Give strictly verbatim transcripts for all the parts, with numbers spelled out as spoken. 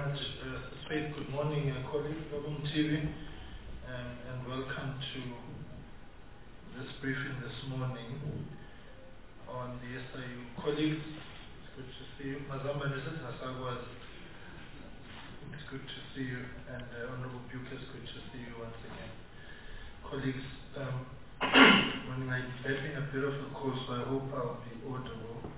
much, uh, Faith. Good morning, uh, colleagues of N T V, um, and welcome to this briefing this morning on the S I U. Colleagues, it's good to see you. Mazamba Nisas Hasagwas, it's good to see you, and uh, Honorable Buke, it's good to see you once again. Colleagues, um, when I'm getting a bit of a cold, so I hope I'll be audible.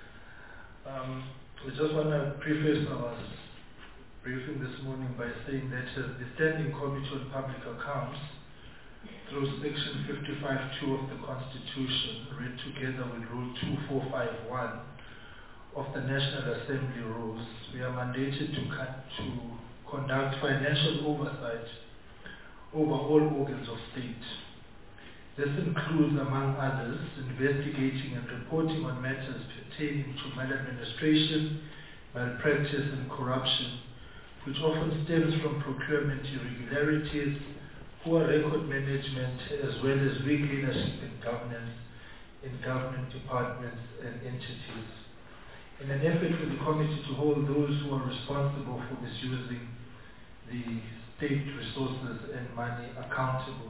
Um, we just want to preface our briefing this morning by saying that uh, the Standing Committee on Public Accounts, through Section fifty-five point two of the Constitution, read together with Rule two four five one of the National Assembly rules, we are mandated to, to conduct financial oversight over all organs of state. This includes, among others, investigating and reporting on matters pertaining to maladministration, malpractice and corruption, which often stems from procurement irregularities, poor record management, as well as weak leadership and governance in government departments and entities. In an effort for the committee to hold those who are responsible for misusing the state resources and money accountable.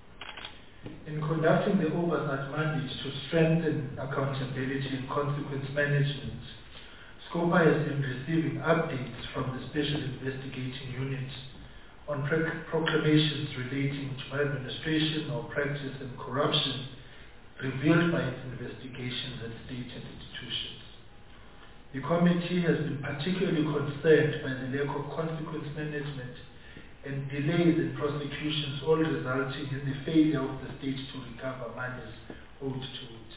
In conducting the oversight mandate to strengthen accountability and consequence management, SCOPA has been receiving updates from the Special Investigating Unit on proclamations relating to maladministration or practice and corruption revealed by its investigations at state and institutions. The committee has been particularly concerned by the lack of consequence management and delays in prosecutions, all resulting in the failure of the state to recover monies owed to it.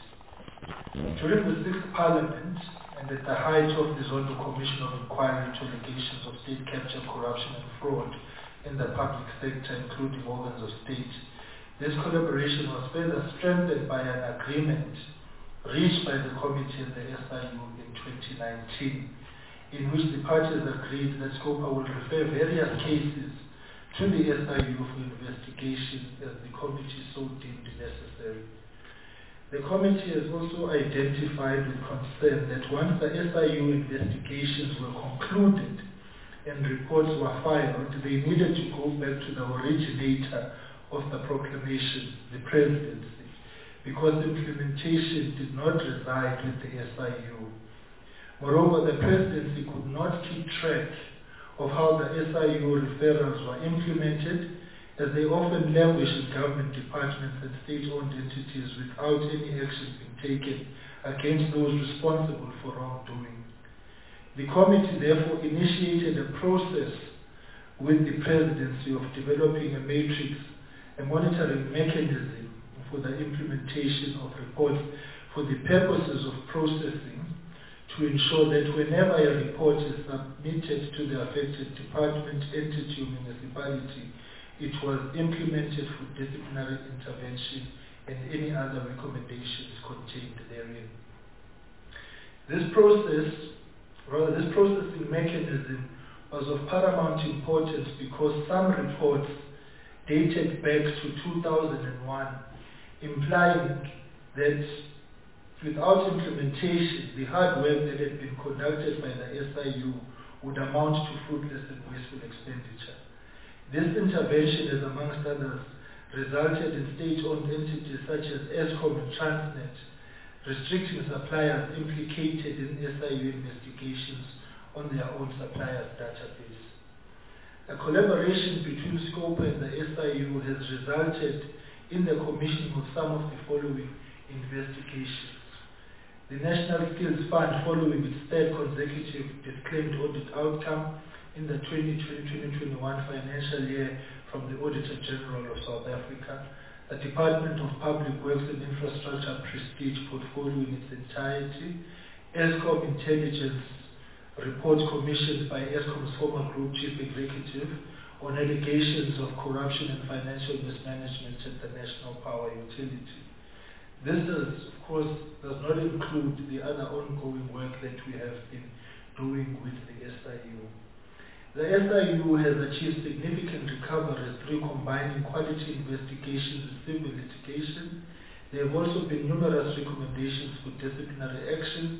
During the sixth Parliament, and at the height of the Zondo Commission of Inquiry into allegations of state capture, corruption and fraud in the public sector, including organs of state, this collaboration was further strengthened by an agreement reached by the committee and the S I U in twenty nineteen, in which the parties agreed that SCOPA will refer various cases to the S I U for investigation as the committee so deemed necessary. The committee has also identified with concern that once the S I U investigations were concluded and reports were filed, they needed to go back to the originator of the proclamation, the presidency, because implementation did not reside with the S I U. Moreover, the presidency could not keep track of how the S I U referrals were implemented, as they often languish in government departments and state-owned entities without any action being taken against those responsible for wrongdoing. The committee therefore initiated a process with the presidency of developing a matrix, a monitoring mechanism for the implementation of reports for the purposes of processing, to ensure that whenever a report is submitted to the affected department, entity, or municipality, it was implemented for disciplinary intervention and any other recommendations contained therein. This process, rather this processing mechanism, was of paramount importance because some reports dated back to two thousand one, implying that without implementation, the hard work that had been conducted by the S I U would amount to fruitless and wasteful expenditure. This intervention has, amongst others, resulted in state-owned entities such as Eskom and Transnet restricting suppliers implicated in S I U investigations on their own suppliers' database. A collaboration between SCOPA and the S I U has resulted in the commissioning of some of the following investigations. The National Skills Fund, following its third consecutive disclaimed audit outcome in the twenty twenty to twenty twenty-one financial year from the Auditor General of South Africa, the Department of Public Works and Infrastructure Prestige portfolio in its entirety, Eskom Intelligence report commissioned by Eskom's former Group Chief Executive on allegations of corruption and financial mismanagement at the National Power Utility. This does, of course, does not include the other ongoing work that we have been doing with the S I U. The S I U has achieved significant recoveries through combining quality investigations with civil litigation. There have also been numerous recommendations for disciplinary action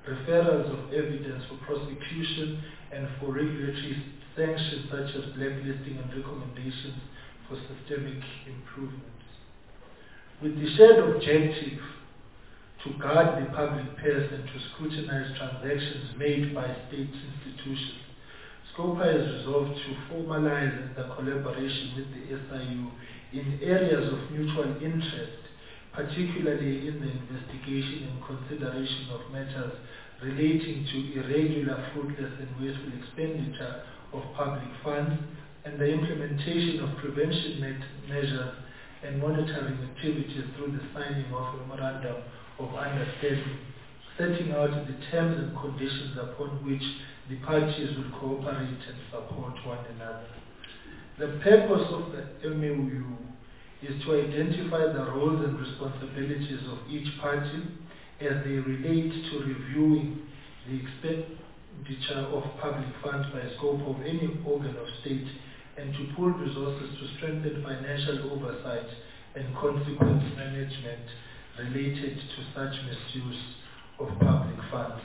referrals of evidence for prosecution, and for regulatory sanctions such as blacklisting and recommendations for systemic improvements. With the shared objective to guard the public purse and to scrutinize transactions made by state institutions, SCOPA has resolved to formalize the collaboration with the S I U in areas of mutual interest, particularly in the investigation and consideration of matters relating to irregular, fruitless and wasteful expenditure of public funds, and the implementation of prevention measures and monitoring activities through the signing of a memorandum of understanding, setting out the terms and conditions upon which the parties will cooperate and support one another. The purpose of the M O U is to identify the roles and responsibilities of each party as they relate to reviewing the expenditure of public funds by scope of any organ of state, and to pool resources to strengthen financial oversight and consequence management related to such misuse of public funds.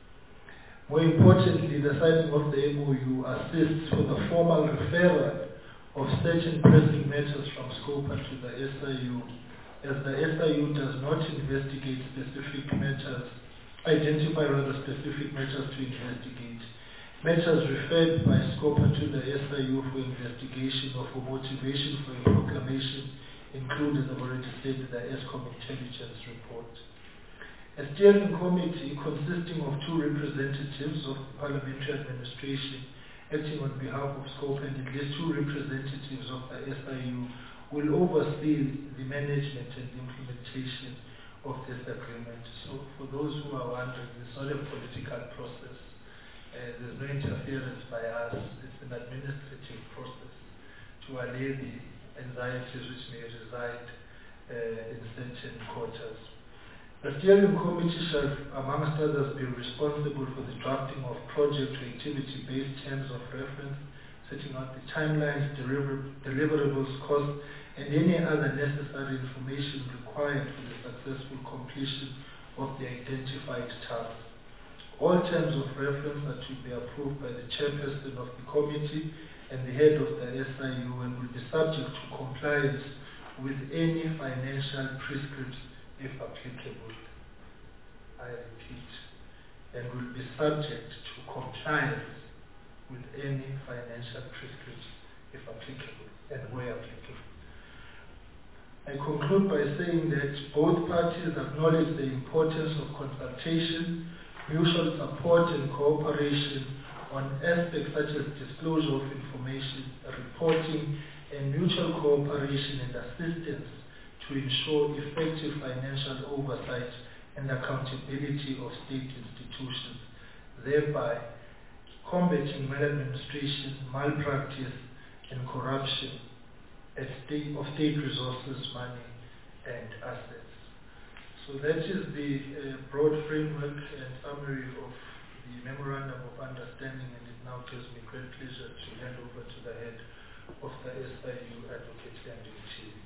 More importantly, the signing of the M O U assists for the formal referral of certain pressing matters from SCOPA to the S I U, as the S I U does not investigate specific matters, identify rather specific matters to investigate. Matters referred by SCOPA to the S I U for investigation or for motivation for a proclamation include, as I've already said, the ESCOM intelligence report. A steering committee consisting of two representatives of the parliamentary administration acting on behalf of SCOPA and at least two representatives of the S I U will oversee the management and the implementation of this agreement. So for those who are wondering, it's not a political process. Uh, there's no interference by us. It's an administrative process to allay the anxieties which may reside uh, in certain quarters. The steering committee shall, amongst others, be responsible for the drafting of project or activity-based terms of reference, setting out the timelines, deliver deliverables, costs, and any other necessary information required for the successful completion of the identified task. All terms of reference are to be approved by the chairperson of the committee and the head of the S I U, and will be subject to compliance with any financial prescripts if applicable. I repeat, and will be subject to compliance with any financial prescripts if applicable and where applicable. I conclude by saying that both parties acknowledge the importance of consultation, mutual support and cooperation on aspects such as disclosure of information, reporting, and mutual cooperation and assistance to ensure effective financial oversight and accountability of state institutions, thereby combating maladministration, malpractice, and corruption at state, of state resources, money, and assets. So that is the uh, broad framework and summary of the Memorandum of Understanding, and it now gives me great pleasure to hand over to the head of the S I U, Advocate Leandile Mthibi.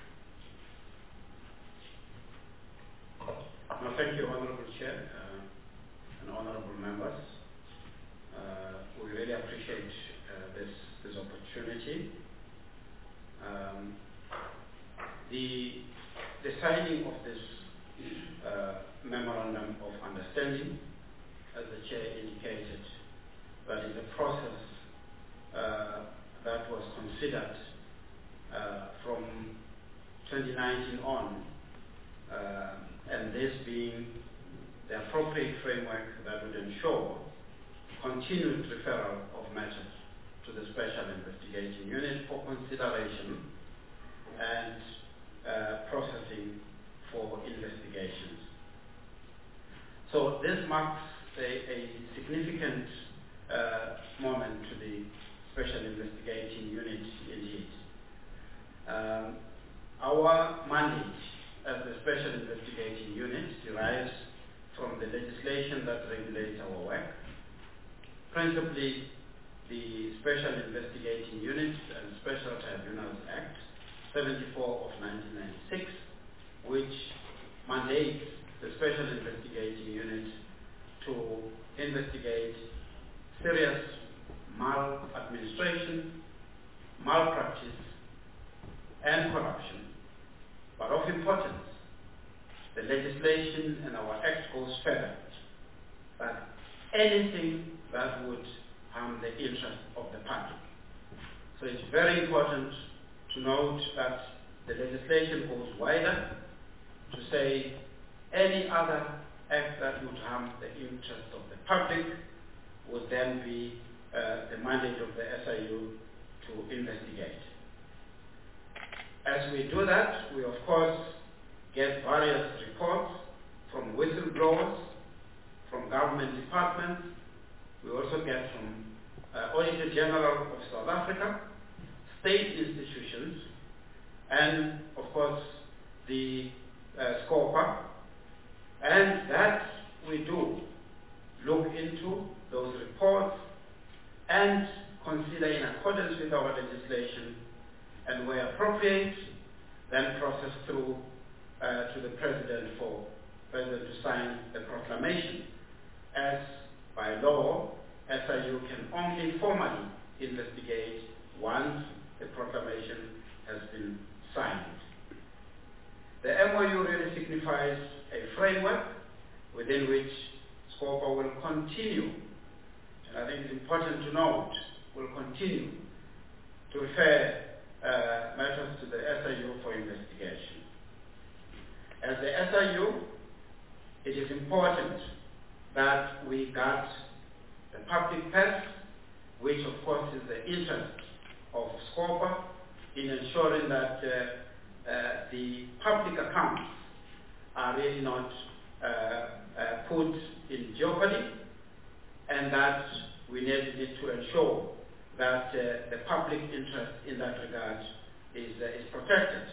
No, thank you, Honorable Chair uh, and Honorable Members. Uh, we really appreciate uh, this, this opportunity. Um, the, the signing of this uh, Memorandum of Understanding, as the Chair indicated, that is a process uh, that was considered uh, from twenty nineteen on, uh, and this being the appropriate framework that would ensure continued referral of matters to the Special Investigating Unit for consideration and uh, processing for investigations. So this marks a, a significant uh, moment to the Special Investigating Unit indeed. Um, our mandate as the Special Investigating Unit derives from the legislation that regulates our work, principally the Special Investigating Unit and Special Tribunals Act seventy-four of nineteen ninety-six, which mandates the Special Investigating Unit to investigate serious maladministration, malpractice, and corruption. But of importance, the legislation and our act goes further, that anything that would harm the interest of the public. So it's very important to note that the legislation goes wider to say any other act that would harm the interest of the public would then be uh, the mandate of the S I U to investigate. As we do that, we of course get various reports from whistleblowers, from government departments. We also get from uh, Auditor General of South Africa, state institutions, and of course the uh, SCOPA, and that we do look into those reports and consider in accordance with our legislation, and where appropriate, then process through uh, to the President for President to sign the proclamation. As by law, S I U can only formally investigate once the proclamation has been signed. The M O U really signifies a framework within which SCOPA will continue, and I think it's important to note, will continue to refer uh, matters to the S I U for investigation. As the S I U, it is important that we guard the public purse, which of course is the interest of SCOPA, in ensuring that uh, uh, the public accounts are really not uh, uh, put in jeopardy, and that we need to ensure that uh, the public interest in that regard is, uh, is protected.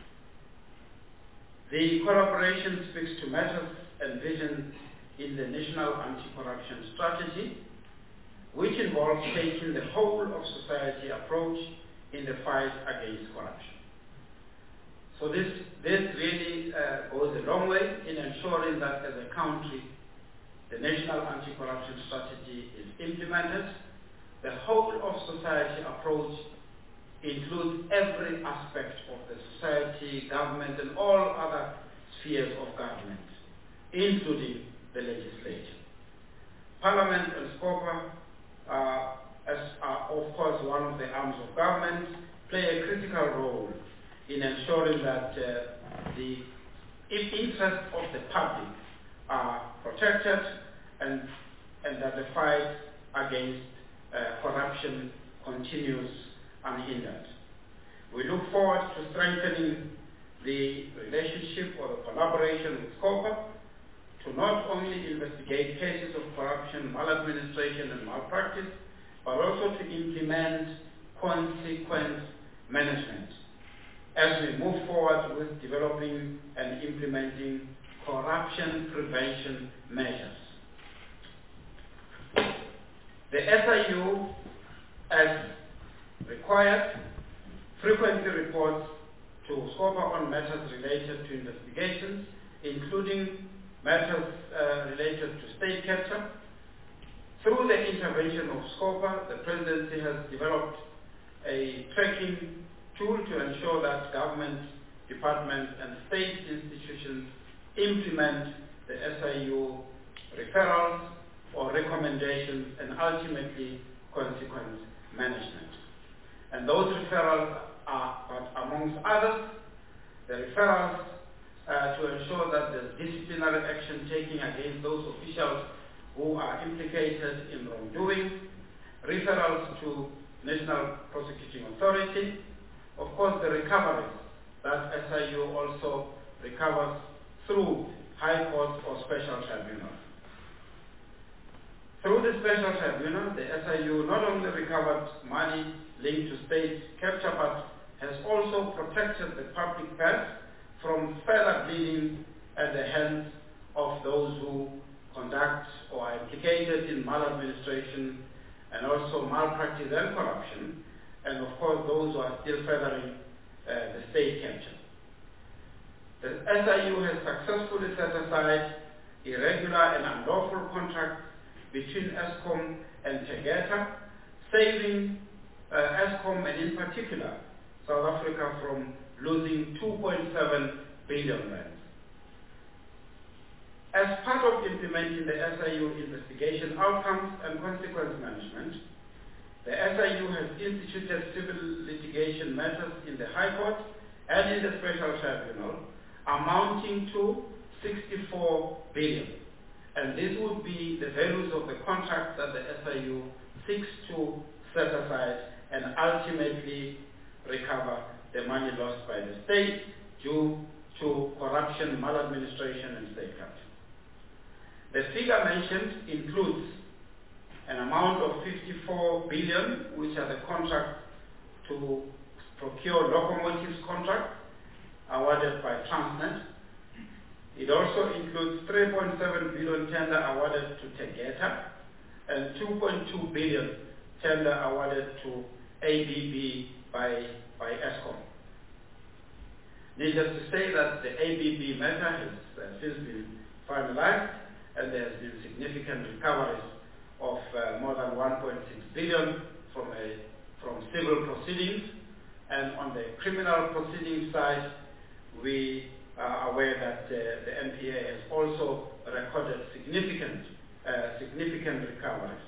The collaboration speaks to matters envisioned in the National Anti-Corruption Strategy, which involves taking the whole of society approach in the fight against corruption. So this, this really uh, goes a long way in ensuring that as a country, the National Anti-Corruption Strategy is implemented. The whole of society approach includes every aspect of the society, government, and all other spheres of government, including the legislature. Parliament and SCOPA, uh, as are of course one of the arms of government, play a critical role in ensuring that uh, the interests of the public are protected and, and that the fight against uh, corruption continues unhindered. We look forward to strengthening the relationship or the collaboration with SCOPA to not only investigate cases of corruption, maladministration, and malpractice, but also to implement consequence management as we move forward with developing and implementing corruption prevention measures. The S I U, as required, frequently reports to SCOPA on matters related to investigations, including matters uh, related to state capture. Through the intervention of SCOPA, the Presidency has developed a tracking tool to ensure that government, departments, and state institutions implement the S I U referrals or recommendations and ultimately consequence management. And those referrals are, but amongst others, the referrals uh, to ensure that there's disciplinary action taken against those officials who are implicated in wrongdoing, referrals to National Prosecuting Authority, of course the recoveries that S I U also recovers through High Court or Special Tribunal. Through the Special Tribunal, the S I U not only recovered money linked to state capture, but has also protected the public purse from further bleeding at the hands of those who conduct or are implicated in maladministration and also malpractice and corruption, and of course those who are still furthering uh, the state capture. The S I U has successfully set aside irregular and unlawful contracts between Eskom and Tegeta, saving uh, Eskom and in particular South Africa from losing two point seven billion rand. As part of implementing the S I U investigation outcomes and consequence management, the S I U has instituted civil litigation matters in the High Court and in the Special Tribunal amounting to sixty-four billion. And this would be the values of the contracts that the S I U seeks to set aside and ultimately recover the money lost by the state due to corruption, maladministration, and state capture. The figure mentioned includes an amount of fifty-four billion, which are the contracts to procure locomotives contract awarded by Transnet. It also includes three point seven billion tender awarded to Tegeta and two point two billion tender awarded to A B B by, by Eskom. Needless to say that the A B B matter has uh, since been finalized, and there has been significant recoveries of uh, more than one point six billion from, a, from civil proceedings. And on the criminal proceedings side, we are aware that uh, the N P A has also recorded significant, uh, significant recoveries.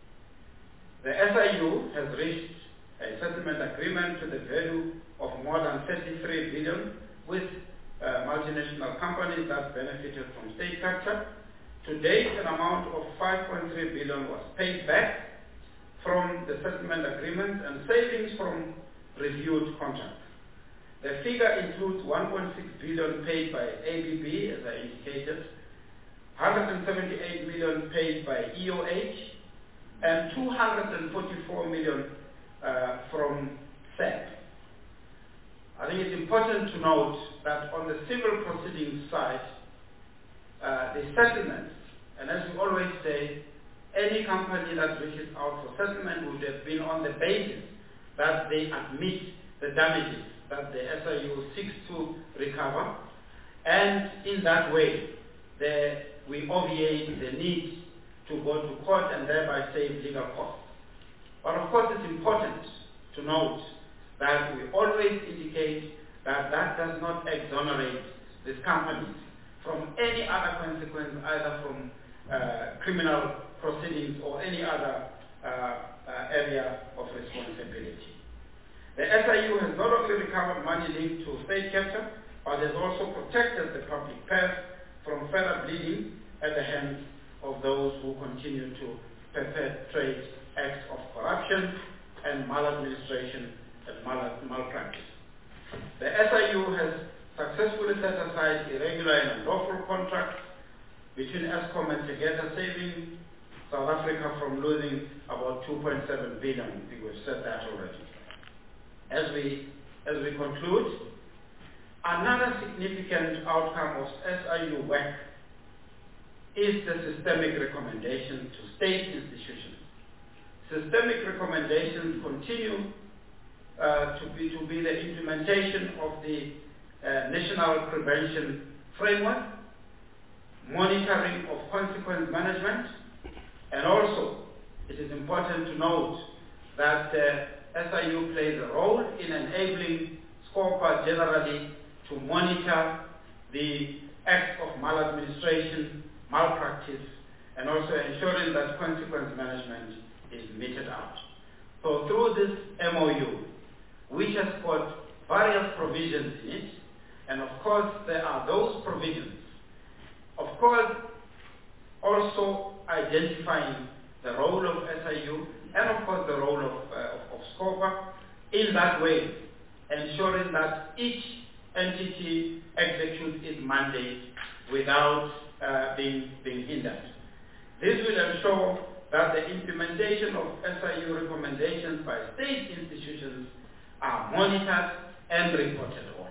The S I U has reached a settlement agreement to the value of more than thirty-three billion with uh, multinational companies that benefited from state capture. To date, an amount of five point three billion was paid back from the settlement agreement and savings from reviewed contracts. The figure includes one point six billion paid by A B B, as I indicated, one hundred seventy-eight million paid by E O H, and two hundred forty-four million uh, from S E P. I think it's important to note that on the civil proceedings side, uh, the settlements, and as we always say, any company that reaches out for settlement would have been on the basis that they admit the damages that the S I U seeks to recover, and in that way, the, we obviate the need to go to court and thereby save legal costs. But of course, it's important to note that we always indicate that that does not exonerate these companies from any other consequence, either from uh, criminal proceedings or any other uh, uh, area of responsibility. The S I U has not only recovered money linked to state capture, but has also protected the public purse from further bleeding at the hands of those who continue to perpetrate acts of corruption and maladministration and mal malpractice. The S I U has successfully set aside irregular and unlawful contracts between Eskom and Tegeta, saving South Africa from losing about two point seven billion. I think we've said that already. As we, as we conclude, another significant outcome of S I U work is the systemic recommendation to state institutions. Systemic recommendations continue uh, to, be, to be the implementation of the uh, National Prevention Framework, monitoring of consequence management, and also it is important to note that uh, S I U plays a role in enabling SCOPA generally to monitor the acts of maladministration, malpractice, and also ensuring that consequence management is meted out. So through this M O U, which has got various provisions in it, and of course there are those provisions, of course also identifying the role of S I U and of course the role of, uh, of, of SCOPA in that way, ensuring that each entity executes its mandate without uh, being, being hindered. This will ensure that the implementation of S I U recommendations by state institutions are monitored and reported on.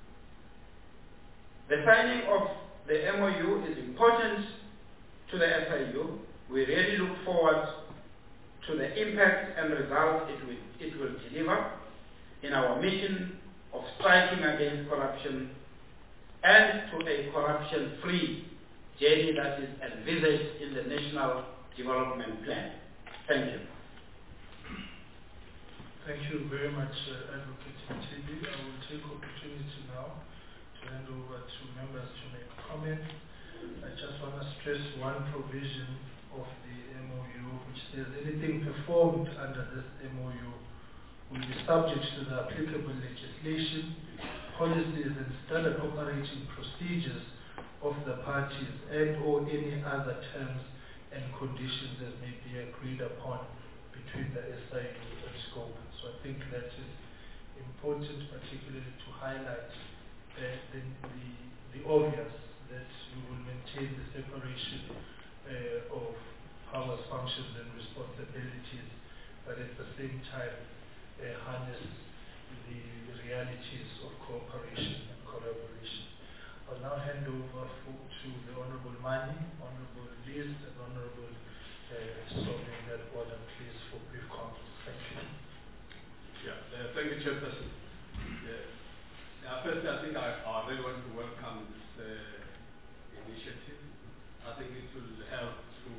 The signing of the M O U is important to the S I U. We really look forward to the impact and results it will, it will deliver in our mission of striking against corruption and to a corruption-free journey that is envisaged in the National development plan. Thank you. Thank you very much, uh, Advocate Mtibi. I will take opportunity now to hand over to members to make comments. I just want to stress one provision of the M O U, which says anything performed under this M O U will be subject to the applicable legislation, policies and standard operating procedures of the parties and or any other terms and conditions that may be agreed upon between the S I U and scope. So I think that is important, particularly to highlight uh, the, the, the obvious, that we will maintain the separation uh, of powers, functions and responsibilities, but at the same time uh, harness the realities of cooperation and collaboration. I'll now hand over for, to the Honorable Mani, Honorable Liz and Honorable uh, Somi in that order, please, for brief comments. Thank you. Yeah, uh, thank you, Chairperson. Yeah. Yeah, first, I think I, I really want to welcome this uh, initiative. I think it will help to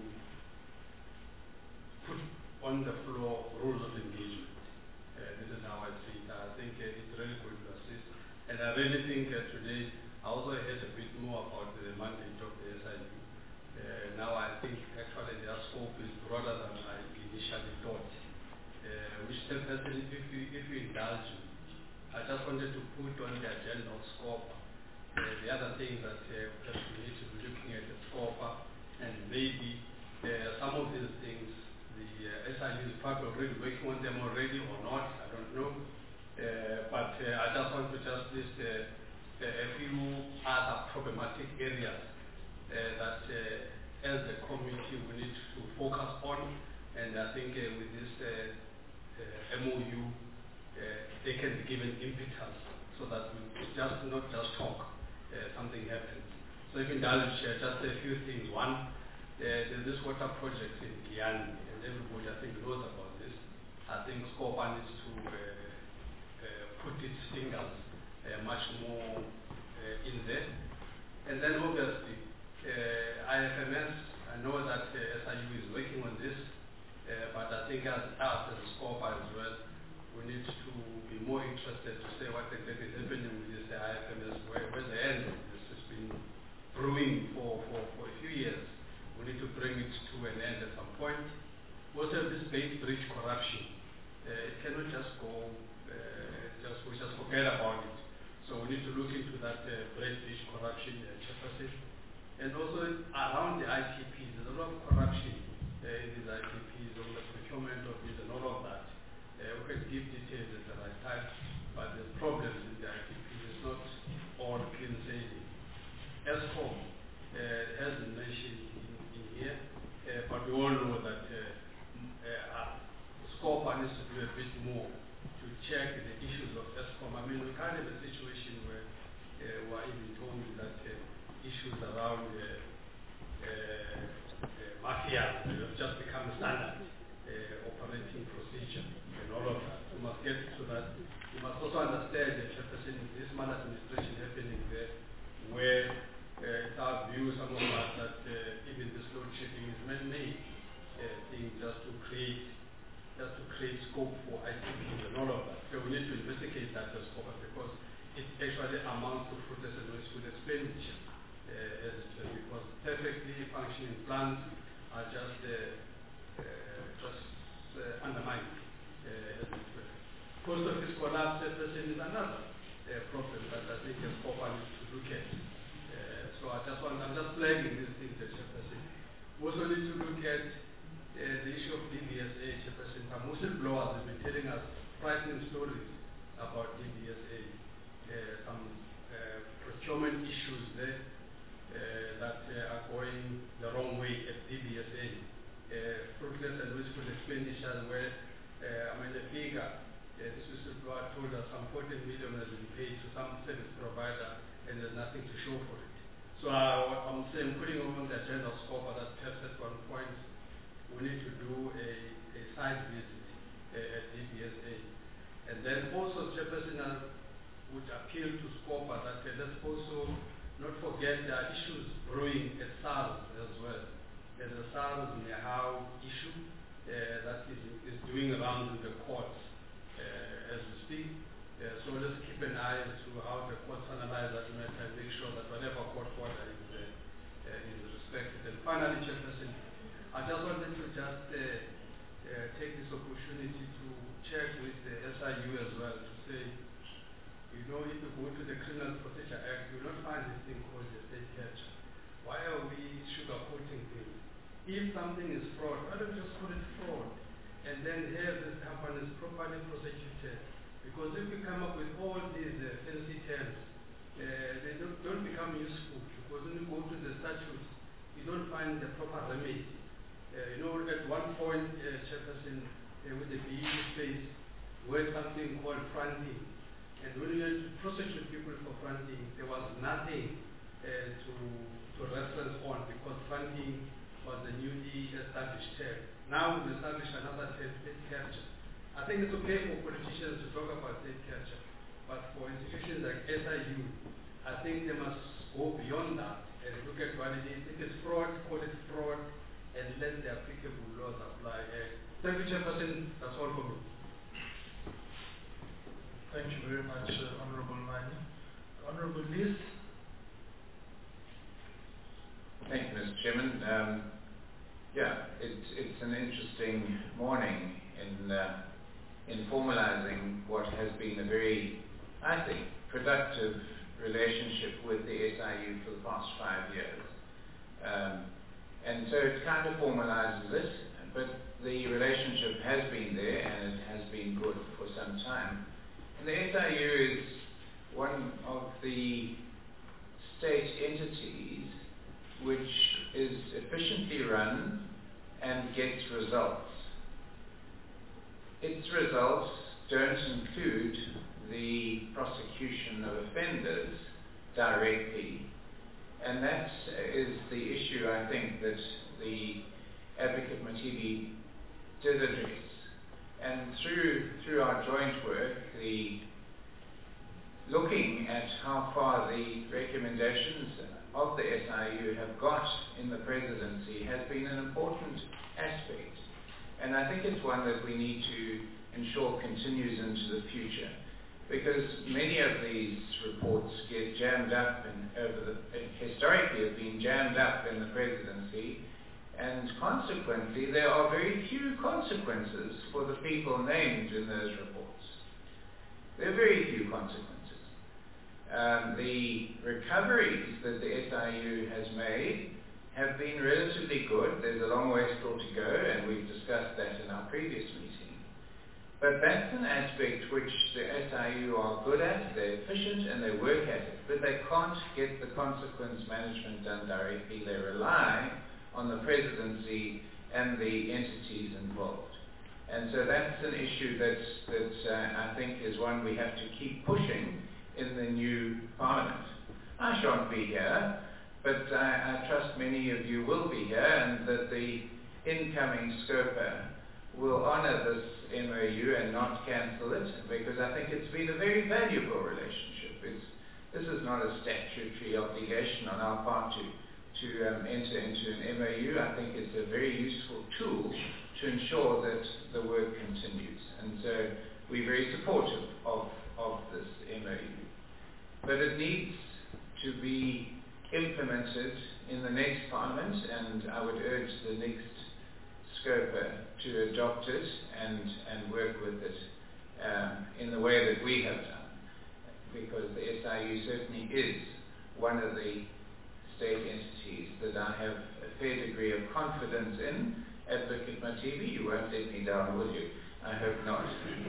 put on the floor rules of engagement. Uh, this is how I see it. I think uh, it's really going to assist. And I really think uh, today, I also heard a bit more about the mandate of the S I U. Uh, now I think actually their scope is broader than I initially thought. Uh, which Chairperson, if you, if you indulge me, I just wanted to put on the agenda of SCOPA uh, the other things that uh, perhaps we need to be looking at the SCOPA, and maybe uh, some of these things the uh, S I U is probably already working on them already or not, I don't know. Uh, but uh, I just want to just list uh, uh, a few other problematic areas uh, that uh, as a committee we need to focus on, and I think uh, with this uh, uh, M O U uh, they can be given impetus so that we just not just talk, uh, something happens. So if you indulge uh, just a few things. One, uh, there's this water project in Giyani, and everybody I think knows about this. I think SCOPA needs to uh, uh, put its fingers uh, much more uh, in there. And then obviously uh, I F M S, I know that uh, S I U is working on this, uh, but I think as us as a SCOPA as well, we need to be more interested to say what exactly is happening with this I F M S, where, where the end of this has been brewing for, for, for a few years. We need to bring it to an end at some point. Also this base bridge corruption, uh, it cannot just go, uh, just we just forget about it. So we need to look into that uh, base bridge corruption, uh, Chairperson. And also around the I T Ps, there's a lot of corruption uh, in these I T Ps, on the procurement of it and all of that. Uh, we can give details at the right time, but the problems in the I T P is not all clean sailing. ESCOM uh, has been mentioned in, in here, uh, but we all know that uh, uh, SCOPA needs to do a bit more to check the issues of ESCOM. I mean, we can't have a situation where uh, we're even told that uh, issues around uh, uh, uh, mafia have just become a standard uh, operating procedure. All of that. We must get to that. We must also understand that Chairperson, this maladministration happening there, where uh, it's our view, some of us, that uh, even this load shedding is man-made uh, thing just to create, just to create scope for I T Ps and all of that. So we need to investigate that as well, because it actually amounts to fruitless and wasteful expenditure, uh, as it is, because perfectly functioning plants are just uh, uh, just uh, undermined. Uh, Post office collapse is another uh, problem that I think is SCOPA needs to look at. Uh, so I just want, I'm just flagging these things, Chairperson. We also need to look at uh, the issue of D B S A, Chairperson. Some whistleblowers have been telling us frightening stories about D B S A, uh, some uh, procurement issues there uh, that uh, are going the wrong way at D B S A. Uh, fruitless and wasteful expenditures where Uh, I mean, the figure, uh, this whistleblower told us some fourteen million has been paid to some service provider and there's nothing to show for it. So uh, I'm saying, putting on the agenda of SCOPA that perhaps at one point we need to do a, a site visit uh, at D B S A. And then also, Chairperson, I would appeal to SCOPA that uh, let's also not forget there are issues brewing at SARS as well. There's a SARS Nehao issue uh, that is, is doing around in the courts uh, as we speak. Uh, so let's keep an eye as to how the courts analyze that matter and make sure that whatever court order is, uh, uh, is respected. And finally, Chairperson, I just wanted to just uh, uh, take this opportunity to check with the S I U as well to say, you know, if you go to the Criminal Procedure Act, you will not find this thing called the state capture. Why are we sugarcoating things? If something is fraud, why don't we just call it fraud? And then have this happen is properly prosecuted. Because if we come up with all these uh, fancy terms, uh, they don't, don't become useful. Because when you go to the statutes, you don't find the proper remedy. Uh, you know, at one point, uh, Chairperson, uh, with the B E space, where something called fronting. And when you had to prosecute people for fronting, there was nothing uh, to, to reference on because fronting was a newly established term. Now we've established another term, state capture. I think it's okay for politicians to talk about state capture, but for institutions like S I U, I think they must go beyond that and look at what it is. If it's fraud, call it fraud, and let the applicable laws apply. Uh, thank you, Chairperson. That's all for me. Thank you very much, uh, Honorable Mani. Honorable Liz. Thank you, Mister Chairman. Um, yeah, it's, it's an interesting morning in uh, in formalizing what has been a very, I think, productive relationship with the S I U for the past five years. Um, and so it kind of formalizes it, but the relationship has been there and it has been good for some time. And the S I U is one of the state entities which is efficiently run and gets results. Its results don't include the prosecution of offenders directly, and that is the issue I think that the Advocate Mothibi did address. And through through our joint work, the looking at how far the recommendations of the S I U have got in the presidency has been an important aspect. And I think it's one that we need to ensure continues into the future, because many of these reports get jammed up and over the, historically have been jammed up in the presidency, and consequently there are very few consequences for the people named in those reports. There are very few consequences. Um, the recoveries that the S I U has made have been relatively good. There's a long way still to go, and we've discussed that in our previous meeting. But that's an aspect which the S I U are good at, they're efficient, and they work at it, but they can't get the consequence management done directly. They rely on the presidency and the entities involved. And so that's an issue that, that uh, I think is one we have to keep pushing in the new Parliament. I shan't be here, but I, I trust many of you will be here, and that the incoming SCOPA will honour this M O U and not cancel it, because I think it's been a very valuable relationship. It's, this is not a statutory obligation on our part to, to um, enter into an M O U. I think it's a very useful tool to ensure that the work continues. And so we're very supportive of, of this M O U. But it needs to be implemented in the next Parliament, and I would urge the next SCOPA to adopt it and, and work with it um, in the way that we have done, because the S I U certainly is one of the state entities that I have a fair degree of confidence in. Advocate Mothibi, you won't let me down, will you? I hope not.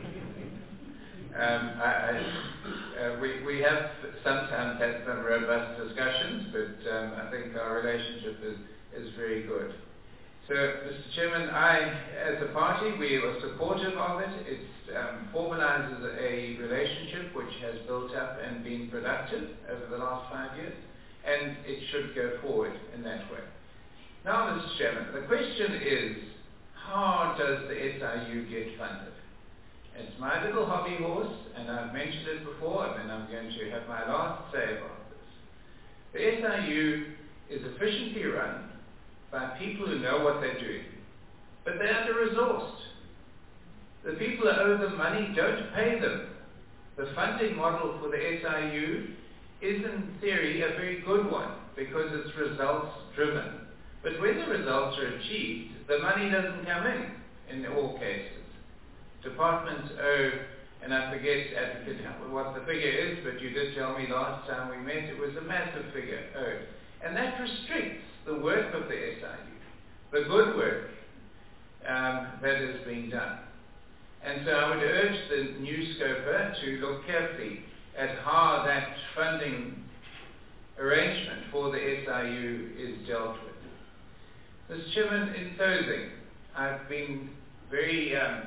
Um, I, I, uh, we, we have sometimes had some robust discussions, but um, I think our relationship is, is very good. So, Mister Chairman, I, as a party, we are supportive of it. It um, formalizes a relationship which has built up and been productive over the last five years, and it should go forward in that way. Now, Mister Chairman, the question is, how does the S I U get funded? It's my little hobby horse, and I've mentioned it before, and I'm going to have my last say about this. The S I U is efficiently run by people who know what they're doing, but they're under-resourced. The people who owe them money don't pay them. The funding model for the S I U is in theory a very good one because it's results driven. But when the results are achieved, the money doesn't come in, in all cases. Departments owe, and I forget Advocate what the figure is, but you did tell me last time we met it was a massive figure owed. And that restricts the work of the S I U, the good work um, that is being done. And so I would urge the new scoper to look carefully at how that funding arrangement for the S I U is dealt with. Mister Chairman, in closing, I've been very, um,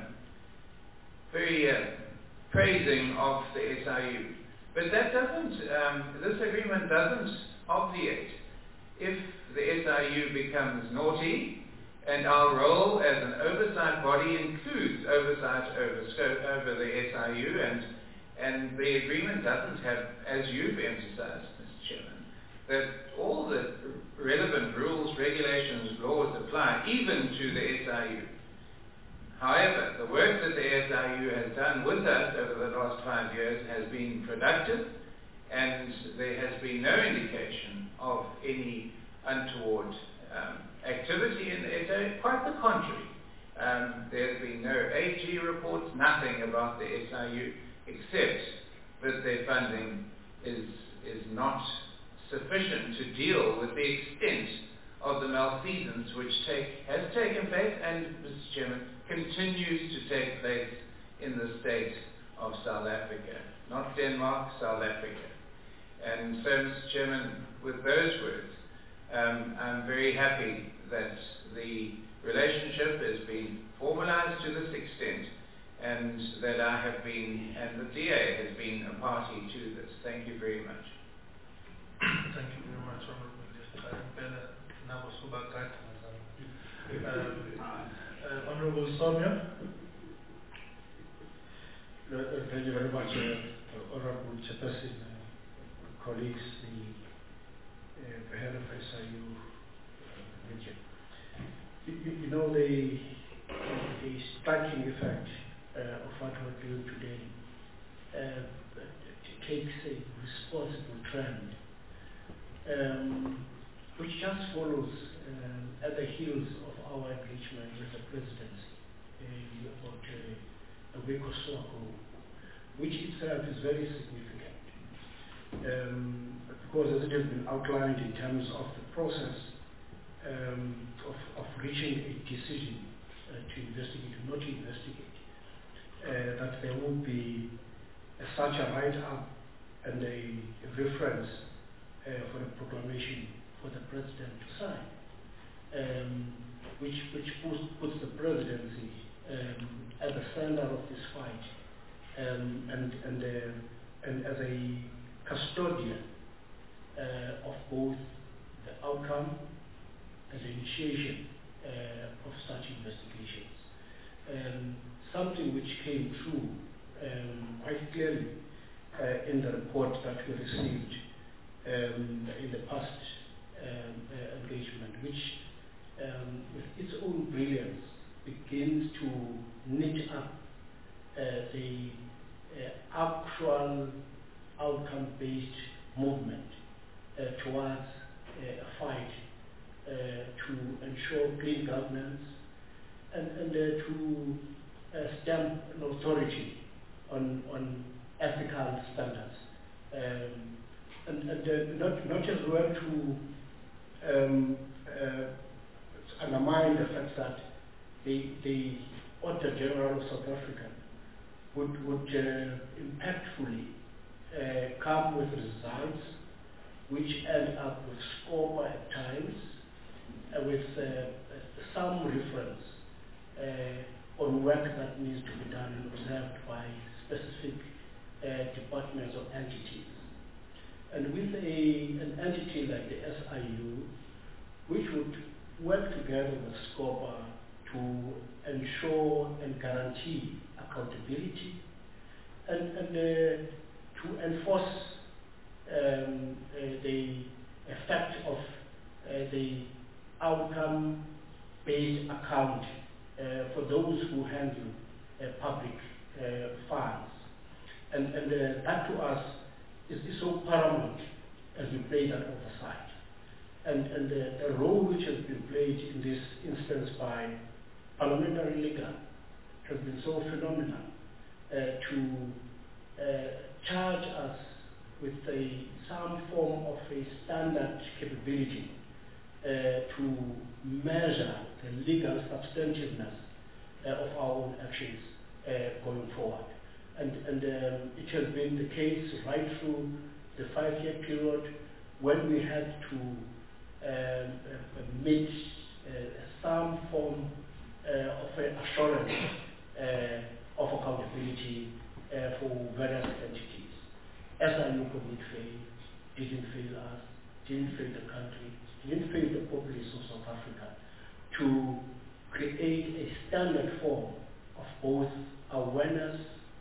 very uh, praising of the S I U, but that doesn't, um, this agreement doesn't obviate if the S I U becomes naughty, and our role as an oversight body includes oversight over, scope, over the S I U, and, and the agreement doesn't have, as you've emphasized, Mister Chairman, that all the relevant rules, regulations, laws apply, even to the S I U. However, the work that the S I U has done with us over the last five years has been productive, and there has been no indication of any untoward um, activity in the S I U. Quite the contrary. Um, there's been no A G reports, nothing about the S I U, except that their funding is, is not sufficient to deal with the extent of the malfeasance which take, has taken place and, Mister Chairman, continues to take place in the state of South Africa. Not Denmark, South Africa. And so, Mister Chairman, with those words, um, I'm very happy that the relationship has been formalized to this extent, and that I have been, and the D A has been a party to this. Thank you very much. Thank you very much, Honorable Minister. Um, uh, Honorable Sonia. Uh, uh, thank you very much, uh, Honorable Chairperson, uh, colleagues, the uh, head of S I U uh, region. You, you, you know, the, the striking effect uh, of what we're doing today uh, takes a responsible trend, um, which just follows um, at the heels of our engagement with the presidency uh, about uh, a week or so ago, which itself is very significant, um, because as it has been outlined in terms of the process um, of, of reaching a decision uh, to investigate or not to investigate, uh, that there will be uh, such a write-up and a, a reference uh, for a proclamation for the president to sign, um, which, which puts, puts the presidency um, at the center of this fight, um, and, and, uh, and as a custodian uh, of both the outcome and the initiation uh, of such investigations. Um, something which came through um, quite clearly uh, in the report that we received um, in the past um, uh, engagement, which um, with its own brilliance begins to knit up uh, the uh, actual outcome-based movement uh, towards uh, a fight uh, to ensure clean governance and, and uh, to uh, stamp an authority on, on ethical standards. Um, and and uh, not, not as well to um, uh, undermine the fact that the, the Auditor General of South Africa would, would uh, impactfully uh, come with results which end up with scope at times, uh, with uh, some reference uh, on work that needs to be done and observed by specific uh, departments or entities. And with a, an entity like the S I U, which would work together with SCOPA to ensure and guarantee accountability and, and uh, to enforce um, uh, the effect of uh, the outcome-based account uh, for those who handle uh, public uh, funds. And, and uh, that to us is, is so paramount as we play that oversight. And, and uh, the role which has been played in this instance by parliamentary legal has been so phenomenal uh, to uh, charge us with a, some form of a standard capability uh, to measure the legal substantiveness uh, of our own actions uh, going forward. And, and um, it has been the case right through the five-year period when we had to um, uh, meet uh, some form uh, of an assurance uh, of accountability uh, for various entities. S I U could fail, didn't fail us, didn't fail the country, didn't fail the populace of South Africa to create a standard form of both awareness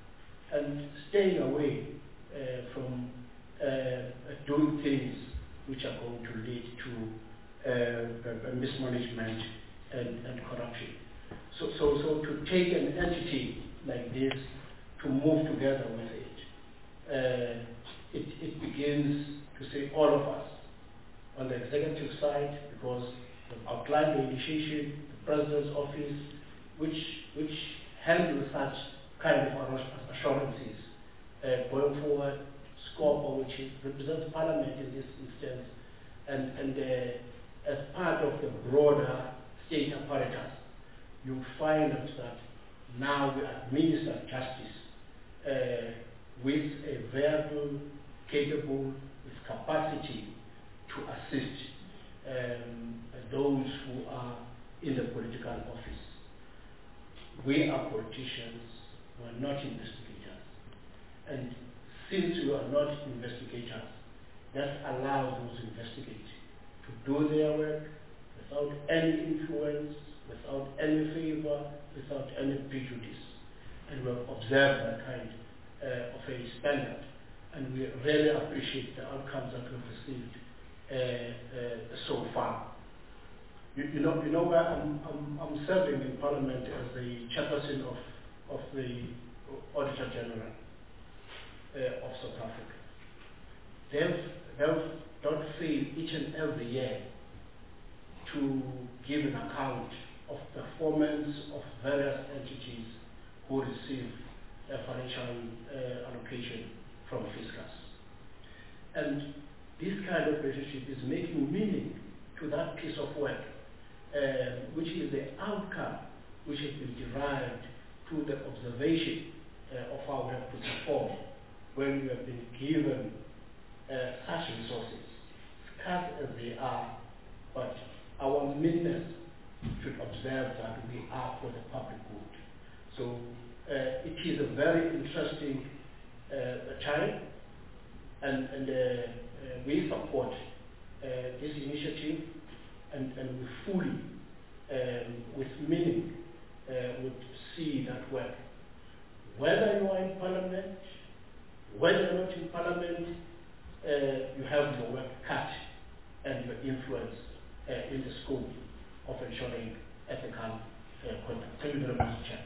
and staying away uh, from uh, doing things which are going to lead to uh, mismanagement and, and corruption. So, so, so to take an entity like this, to move together with it, uh, it, it begins to say all of us on the executive side, because we've outlined the initiation, the President's office, which, which handles such kind of assurances uh, going forward, SCOPA, which is, represents Parliament in this instance, and, and uh, as part of the broader state apparatus, you find that now we administer justice uh, with a viable, capable, with capacity to assist um, those who are in the political office. We are politicians, we are not investigators. And since we are not investigators, that allows those to investigate, to do their work without any influence, without any favor, without any prejudice. And we have observed that kind uh, of a standard. And we really appreciate the outcomes that we've received uh, uh, so far. You, you know, you know I'm, I'm, I'm serving in Parliament as the chairperson of, of the Auditor General uh, of South Africa. They've, they've don't fail each and every year to give an account of performance of various entities who receive a financial uh, allocation from fiscus. And this kind of relationship is making meaning to that piece of work, uh, which is the outcome which has been derived through the observation uh, of how we have to perform when we have been given uh, such resources, scarce as they are, but our meanness should observe that we are for the public good. So uh, it is a very interesting uh, time, and, and uh, uh, we support uh, this initiative, and, and we fully, um, with meaning, uh, would see that work. Whether you are in Parliament, whether you're not in Parliament, uh, you have your work cut and your influence uh, in the scope of ensuring ethical uh, conduct. Thank you very much, Chair.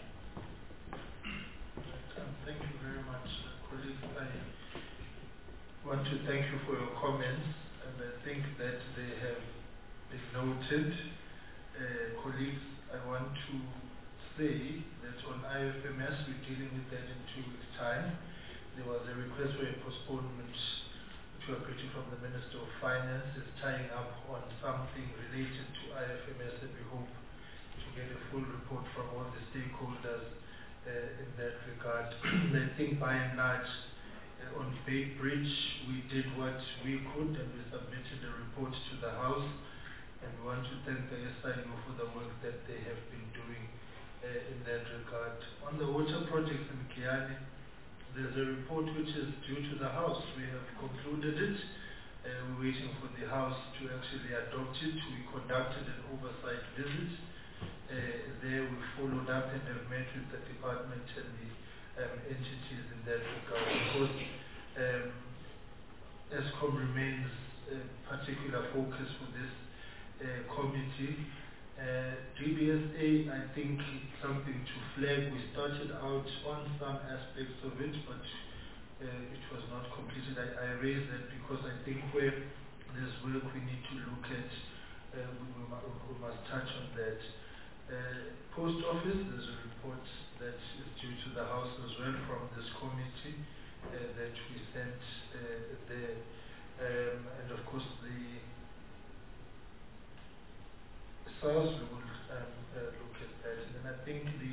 Thank you very much, colleagues. I want to thank you for your comments, and I think that they have been noted. Uh, colleagues, I want to say that on I F M S we're dealing with that in two weeks' time. There was a request for a postponement to a petition from the Minister of Finance is tying up on something related to I F M S, and we hope to get a full report from all the stakeholders uh, in that regard. I think by and large uh, on Bay Bridge we did what we could, and we submitted a report to the House, and we want to thank the S I U for the work that they have been doing uh, in that regard. On the water projects in Giyani, there's a report which is due to the House. We have concluded it. Uh, we're waiting for the House to actually adopt it. We conducted an oversight visit. Uh, there we followed up and have met with the department and the um, entities in that regard. Of course, um, ESCOM remains a particular focus for this uh, committee. Uh, D B S A, I think it's something to flag. We started out on some aspects of it, but uh, it was not completed. I, I raised that because I think where there's work we need to look at, uh, we, we, mu we must touch on that. Uh, Post office, there's a report that is due to the House as well from this committee uh, that we sent uh, there. Um, and of course the S A R S, we will um, uh, look at that. And then I think the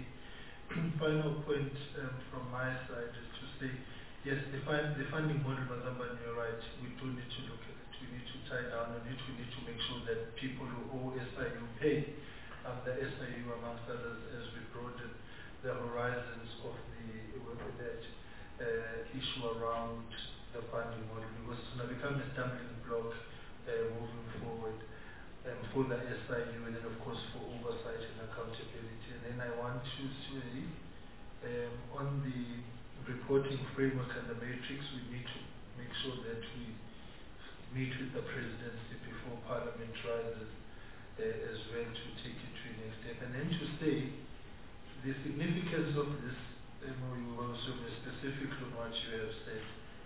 final point um, from my side is to say, yes, the, fin the funding model, Mazamba, you're right, we do need to look at it. We need to tie down on it. We need to make sure that people who owe S I U pay um, the S I U, amongst others, as we broaden the horizons of the work with that uh, issue around the funding model, because it's going to become a stumbling block uh, moving forward. Um, for the S I U, and then of course for oversight and accountability. And then I want to say um, on the reporting framework and the matrix, we need to make sure that we meet with the presidency before Parliament rises uh, as well to take it to the next step. And then to say the significance of this M O U, also specifically on what you have said.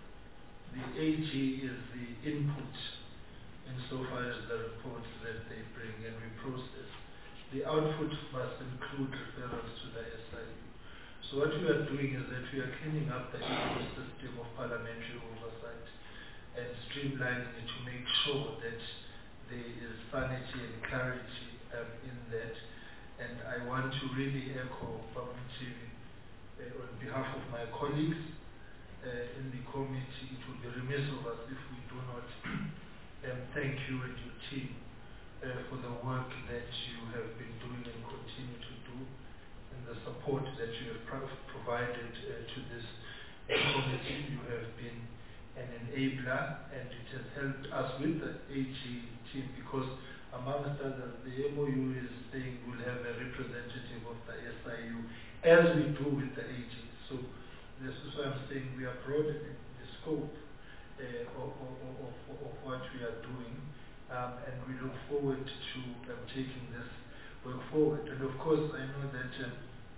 The A G is the input insofar as the reports that they bring and we process. The output must include referrals to the S I U. So what we are doing is that we are cleaning up the ecosystem of parliamentary oversight and streamlining it to make sure that there is sanity and clarity um, in that. And I want to really echo Bamuntivi uh, on behalf of my colleagues uh, in the committee. It would be remiss of us if we do not Um, thank you and your team uh, for the work that you have been doing and continue to do, and the support that you have pro provided uh, to this uh, committee. You have been an enabler, and it has helped us with the A G team, because amongst others, the M O U is saying we'll have a representative of the S I U, as we do with the A G. So this is why I'm saying we are broadening the scope Uh, of, of, of, of what we are doing, um, and we look forward to um, taking this work forward. And of course, I know that um,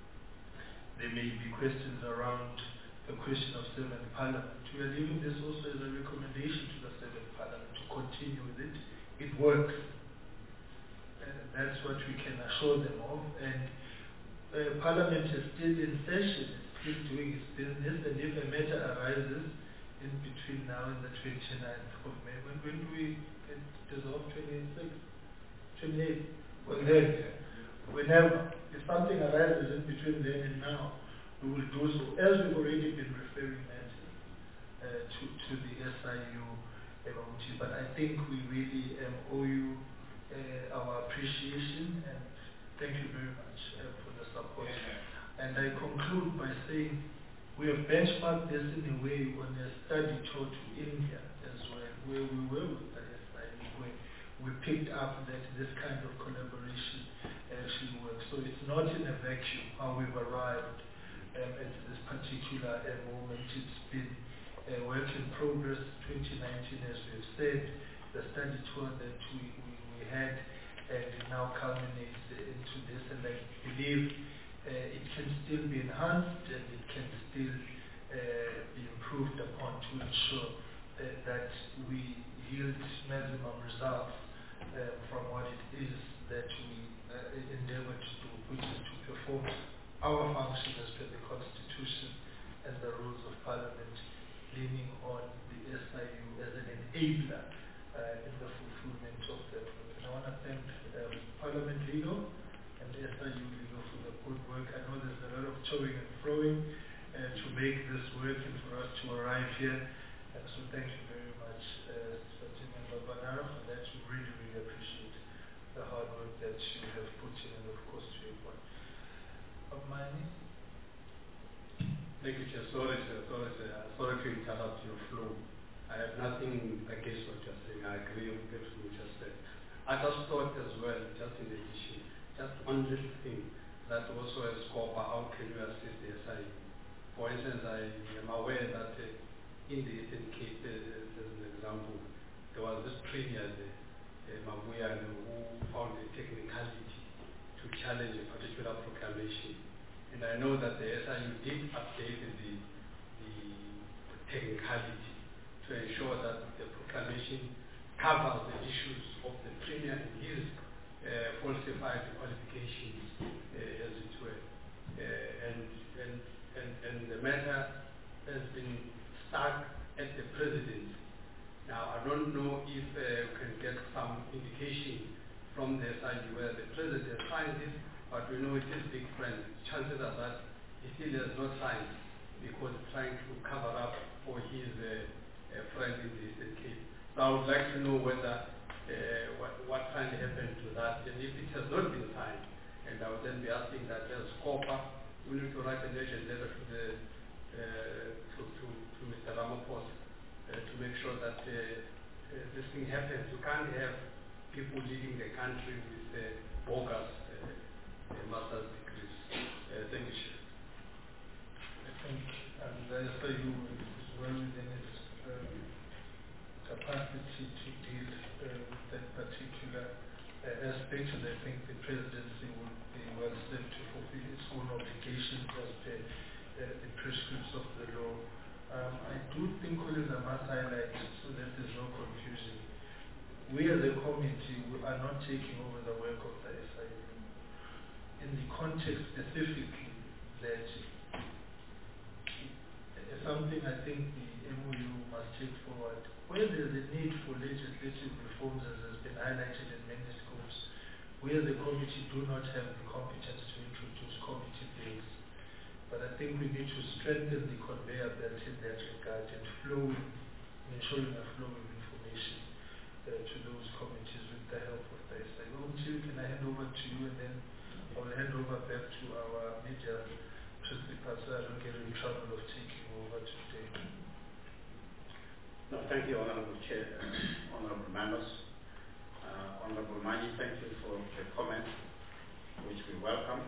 there may be questions around the question of seventh Parliament. We are leaving this also as a recommendation to the seventh Parliament to continue with it. It works. And that's what we can assure them of. And uh, Parliament is still in session, it's still doing its business, and if a matter arises in between now and the twenty-ninth of May, when, when do we get dissolved? twenty-sixth? twenty-eighth? Well then, whenever, if something arises in between then and now, we will do so, as we've already been referring matters uh, to, to the S I U M O T. But I think we really um, owe you uh, our appreciation, and thank you very much uh, for the support. Yeah. And I conclude by saying, we have benchmarked this in a way on a study tour to India as well, where we were with the S I U, where we picked up that this kind of collaboration actually works. So it's not in a vacuum how we've arrived um, at this particular uh, moment. It's been a work in progress. twenty nineteen, as we've said, the study tour that we, we, we had, and it now culminates uh, into this, and I believe Uh, it can still be enhanced, and it can still uh, be improved upon to ensure uh, that we yield maximum results uh, from what it is that we uh, endeavor to do, which is to perform our function as per the Constitution and the rules of Parliament, leaning on the S I U as an enabler uh, in the fulfillment of that work. And I want to thank um, Parliament Legal and S I U Legal for the good work. I know there's a lot of towing and throwing uh, to make this work and for us to arrive here. And so thank you very much, uh, Fatima and Babanara, for that. We really, really appreciate the hard work that you have put in, and of course to everyone. Omani? Thank you, Chair. Sorry, sir. Sorry, sir. Sorry to interrupt your flow. I have nothing against what you're saying. I agree with everything you just said. I just thought as well, just in addition, just one little thing that also has scope, how can you assist the S I U? For instance, I am aware that uh, in the Eastern Cape, uh, as an example, there was this premier there uh, Mabuyane, who found a technicality to challenge a particular proclamation. And I know that the S I U did update the, the, the technicality to ensure that the proclamation covers the issues of the Premier and his uh, falsified qualifications, uh, as it were. Uh, and, and, and, and the matter has been stuck at the presidency. Now, I don't know if uh, we can get some indication from the S I U where the president signed this, but we know it is big friend. Chances are that he still has not signed because he's trying to cover up for his uh, uh, friend in the Eastern Cape. So I would like to know whether uh, what, what finally happened to that, and if it has not been signed. And I would then be asking that as COPA, we need to write a urgent letter to the uh, to, to, to Mister Ramaphosa uh, to make sure that uh, uh, this thing happens. You can't have people leading the country with uh, bogus uh, uh, master's degrees. Uh, thank you, Chair. I think um, the S I U is well within its um, capacity to deal uh, with that particular uh, aspect, and I think the presidency would be well set to fulfill its own obligations as per uh, the prescripts of the law. Um, I do think, colleagues, I must highlight so that there's no confusion. We as a committee we are not taking over the work of the S I U. In the context specifically that uh, something I think the M O U must take forward, where there's a need for legislative reforms, as has been highlighted in many schools, we as a committee do not have the competence to introduce committee bills. But I think we need to strengthen the conveyor belt in that regard and flowing, ensuring a flow of information uh, to those committees with the help of the S I U. Until can I hand over to you, and then I will hand over back to our media principal so I don't get in trouble of taking over today. No, thank you, Honorable Chair, uh, Honorable Members. Uh, Honorable Mani, thank you for the comment, which we welcome.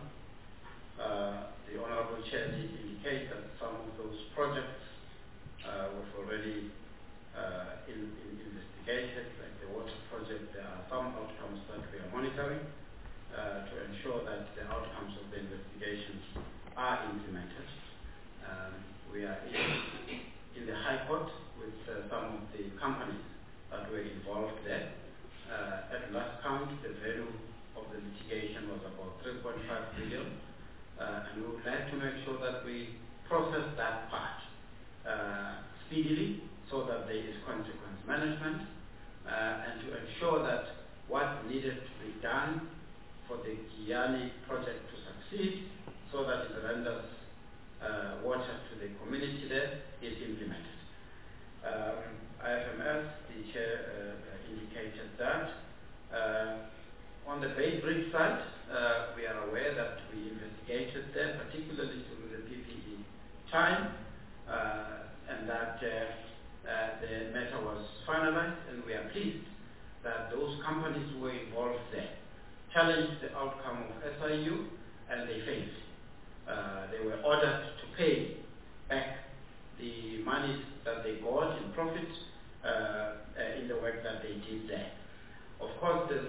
Uh, the Honorable Chair did indicate that some of those projects uh, were already uh, in, in investigated, like the water project. There are some outcomes that we are monitoring uh, to ensure that the outcomes of the investigations are implemented. Um, we are in, in the High Court with uh, some of the companies that were involved there. Uh, at last count, the value of the litigation was about three point five billion. Uh, and we would like to make sure that we process that part uh, speedily so that there is consequence management uh, and to ensure that what needed to be done for the Giyani project to succeed so that it renders uh, water to the community there is implemented. Um, I F M S, the chair uh, indicated that. Uh, On the Bay Bridge side, uh, we are aware that we investigated there, particularly through the P P E time, uh, and that uh, uh, the matter was finalized, and we are pleased that those companies who were involved there challenged the outcome of S I U, and they failed. Uh, they were ordered to pay back the money that they got in profit uh, uh, in the work that they did there. Of course, there's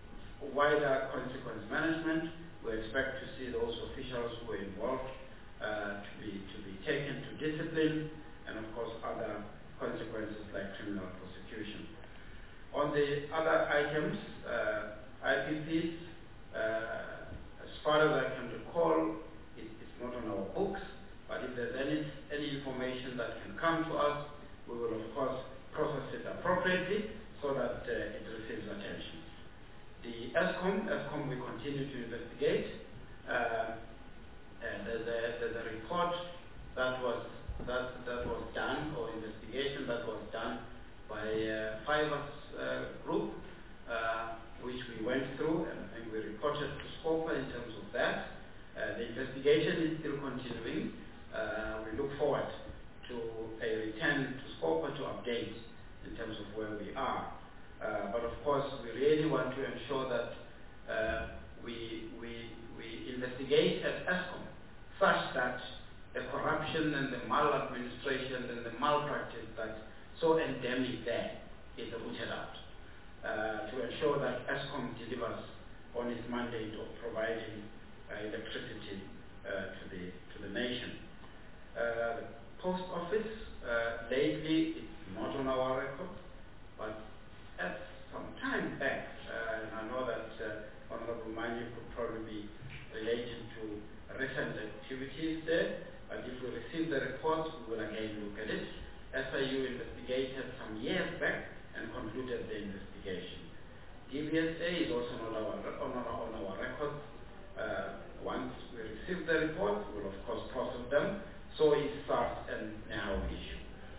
wider consequence management. We expect to see those officials who were involved uh, to be to be taken to discipline, and of course other consequences like criminal prosecution. On the other items, uh, I P Ps, uh, as far as I can recall, it, it's not on our books, but if there's any any information that can come to us, we will of course process it appropriately so that uh, it receives attention. The ESCOM, ESCOM we continue to investigate. Uh, and there's a, there's a report that was that that was done, or investigation that was done by uh, Fibers uh, Group, uh, which we went through and, and we reported to SCOPA in terms of that. Uh, the investigation is still continuing. Uh, we look forward to a return to SCOPA to update in terms of where we are. Uh, but of course, we really want to ensure that uh, we, we, we investigate at ESCOM such that the corruption and the maladministration and the malpractice that's so endemic there is rooted out. uh, to ensure that Eskom delivers on its mandate of providing uh, electricity uh, to the to the nation. Uh, the post office uh, lately it's not on our record, but at some time back, uh, and I know that uh, Honorable Manyi could probably be related to recent activities there, but if we receive the reports, we will again look at it. S I U investigated some years back and concluded the investigation. D B S A is also on our, on our, on our records. Uh, once we receive the reports, we will of course process them. So is SARS and now issue.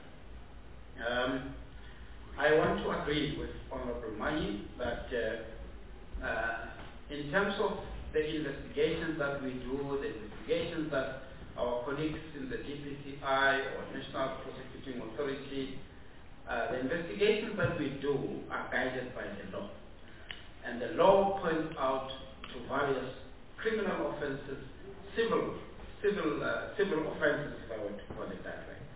Um, I want to agree with Honorable Manyi that uh, uh, in terms of the investigations that we do, the investigations that our colleagues in the D P C I or National Prosecuting Authority, uh, the investigations that we do are guided by the law. And the law points out to various criminal offenses, civil, civil, uh, civil offenses, if I were to call it that way.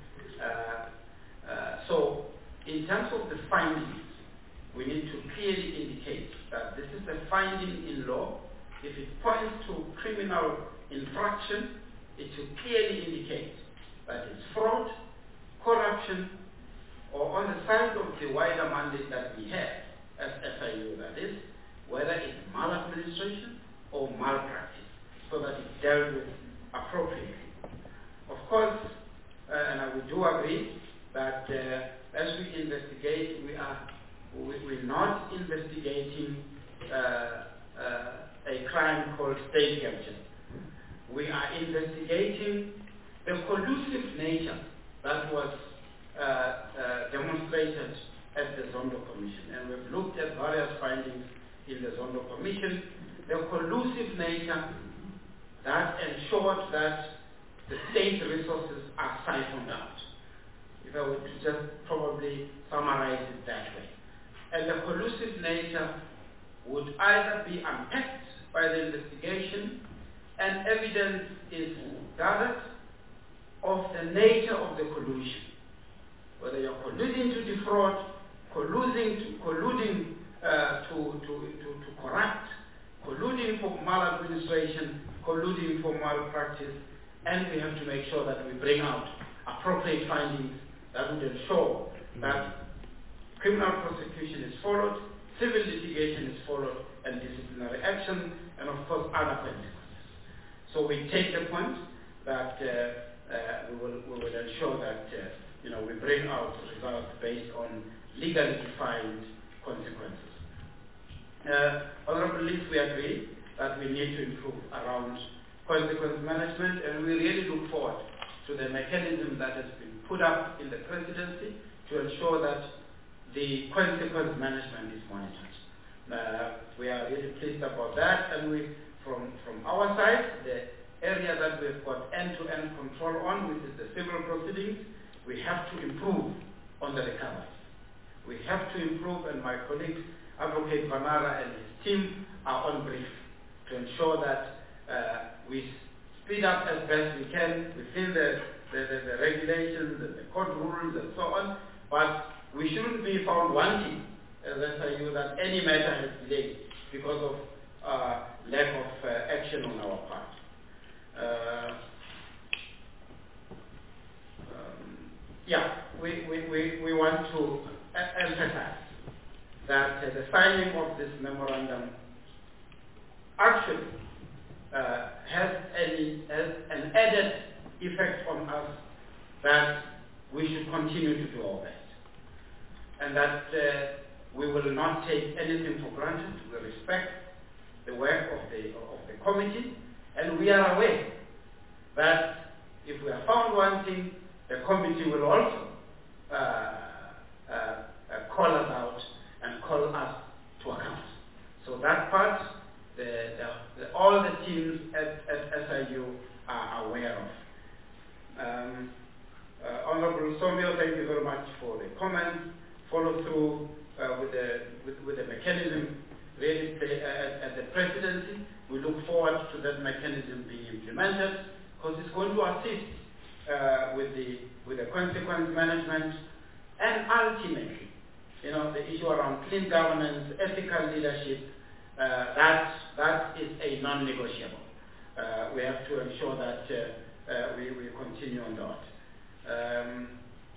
Uh, uh, so, in terms of the findings, we need to clearly indicate that this is a finding in law. If it points to criminal infraction, it should clearly indicate that it's fraud, corruption, or on the side of the wider mandate that we have as S I U, that is, whether it's maladministration or malpractice, so that it's dealt with appropriately. Of course, uh, and I would do agree that uh, as we investigate, we are we, we're not investigating uh, uh, a crime called state capture. We are investigating the collusive nature that was uh, uh, demonstrated at the Zondo Commission. And we've looked at various findings in the Zondo Commission. The collusive nature that ensured that the state resources are siphoned out. If I were to just probably summarize it that way. And the collusive nature would either be unpacked by the investigation and evidence is gathered of the nature of the collusion. Whether you're colluding to defraud, colluding to, colluding uh, to, to, to, to corrupt, colluding for maladministration, colluding for malpractice, and we have to make sure that we bring out appropriate findings that would ensure that criminal prosecution is followed, civil litigation is followed, and disciplinary action, and of course other consequences. So we take the point that uh, uh, we, will, we will ensure that uh, you know, we bring out results based on legally defined consequences. Uh, Honorable Leaf, we agree that we need to improve around consequence management, and we really look forward to the mechanism that has been put up in the presidency to ensure that the consequence management is monitored. Uh, we are really pleased about that, and we, from, from our side, the area that we've got end-to-end control on, which is the civil proceedings, we have to improve on the recovery. We have to improve, and my colleague, Advocate Vanara and his team are on brief to ensure that uh, we speed up as best we can within the, the, the, the regulations and the court rules and so on, but we shouldn't be found wanting, as I tell you, that any matter has delayed because of uh, lack of uh, action on our part. Uh, um, yeah, we, we, we, we want to uh, emphasize that uh, the signing of this memorandum actually uh, has, any, has an added effect on us that we should continue to do our best. And that uh, we will not take anything for granted. We respect the work of the, of the committee, and we are aware that if we are found wanting, the committee will also uh, uh, uh, call us out and call us to account. So that part, the, the, the, all the teams at, at S I U are aware of. Um, uh, Honorable Somio, thank you very much for the comments. Follow through uh, with, the, with, with the mechanism really play, uh, at, at the presidency. We look forward to that mechanism being implemented because it's going to assist uh, with, the, with the consequence management and ultimately you know, the issue around clean governance, ethical leadership, uh, that, that is a non-negotiable. Uh, we have to ensure that uh, uh, we, we continue on that. Um,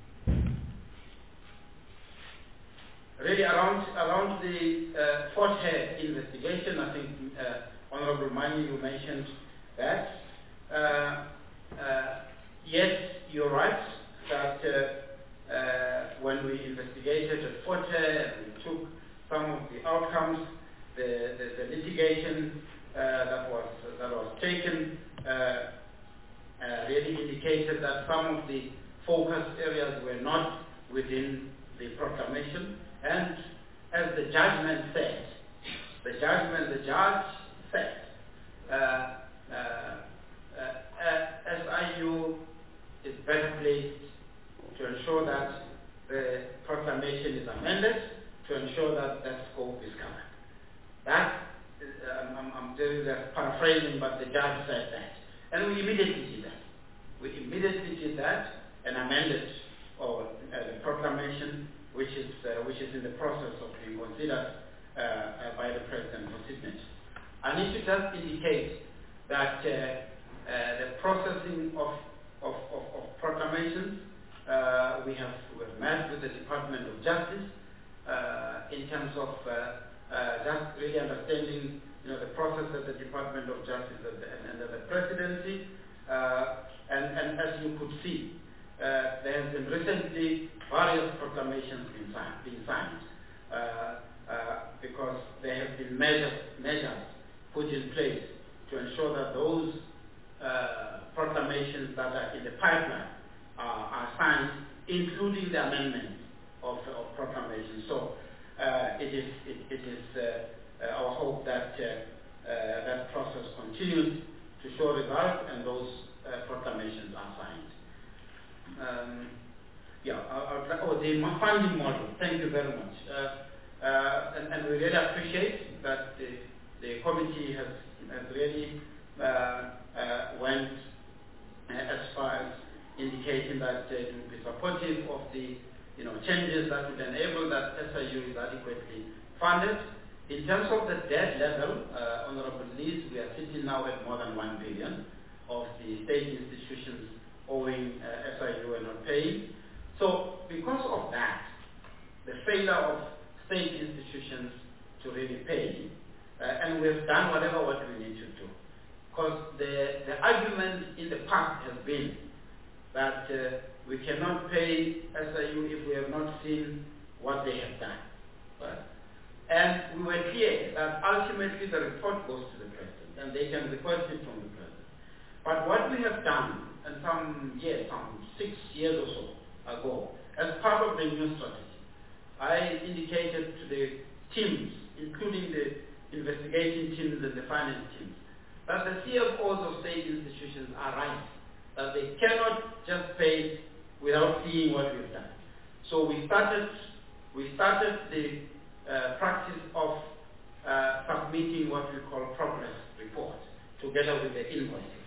really around, around the uh, Fort Hare investigation, I think uh, Honorable Mani, you mentioned that. Uh, uh, yes, you're right that uh, uh, when we investigated at Fort Hare and we took some of the outcomes, the, the, the litigation uh, that was that was taken uh, uh, really indicated that some of the focus areas were not within the proclamation, and as the judgment said, the judgment the judge said, uh, uh, uh, S I U is better placed to ensure that the proclamation is amended, to ensure that that scope is covered. That, is, uh, I'm, I'm doing that paraphrasing, but the judge said that. And we immediately did that. We immediately did that and amended or, uh, the proclamation, which is, uh, which is in the process of being considered uh, uh, by the President for signature. I need to just indicate that uh, uh, the processing of, of, of, of proclamations, uh, we have we have met with the Department of Justice uh, in terms of uh, uh, just really understanding, you know, the process at the Department of Justice and, and, and the Presidency. Uh, and, and as you could see, uh, there have been recently various proclamations being signed, being signed uh, uh, because there have been measures, measures put in place to ensure that those uh, proclamations that are in the pipeline uh, are signed, including the amendment of, of proclamations. So uh, it is, it, it is uh, uh, our hope that uh, uh, that process continues to show results and those uh, proclamations are signed. Um, yeah, I'll, I'll, oh, the funding model, thank you very much. Uh, uh, and, and we really appreciate that the, the committee has, has really uh, uh, went uh, as far as indicating that uh, it will be supportive of the, you know, changes that would enable that S I U is adequately funded. In terms of the debt level, uh, Honorable Liz, we are sitting now at more than one billion of the state institutions owing uh, S I U and not paying. So because of that, the failure of state institutions to really pay, uh, and we've done whatever what we need to do. Because the, the argument in the past has been that uh, we cannot pay S I U if we have not seen what they have done. Right? And we were clear that ultimately the report goes to the President and they can request it from the President. But what we have done, and some years, some six years or so ago, as part of the new strategy, I indicated to the teams, including the investigating teams and the finance teams, that the C F Os of state institutions are right, that they cannot just pay without seeing what we've done. So we started, we started the uh, practice of uh, submitting what we call progress report together with the invoices.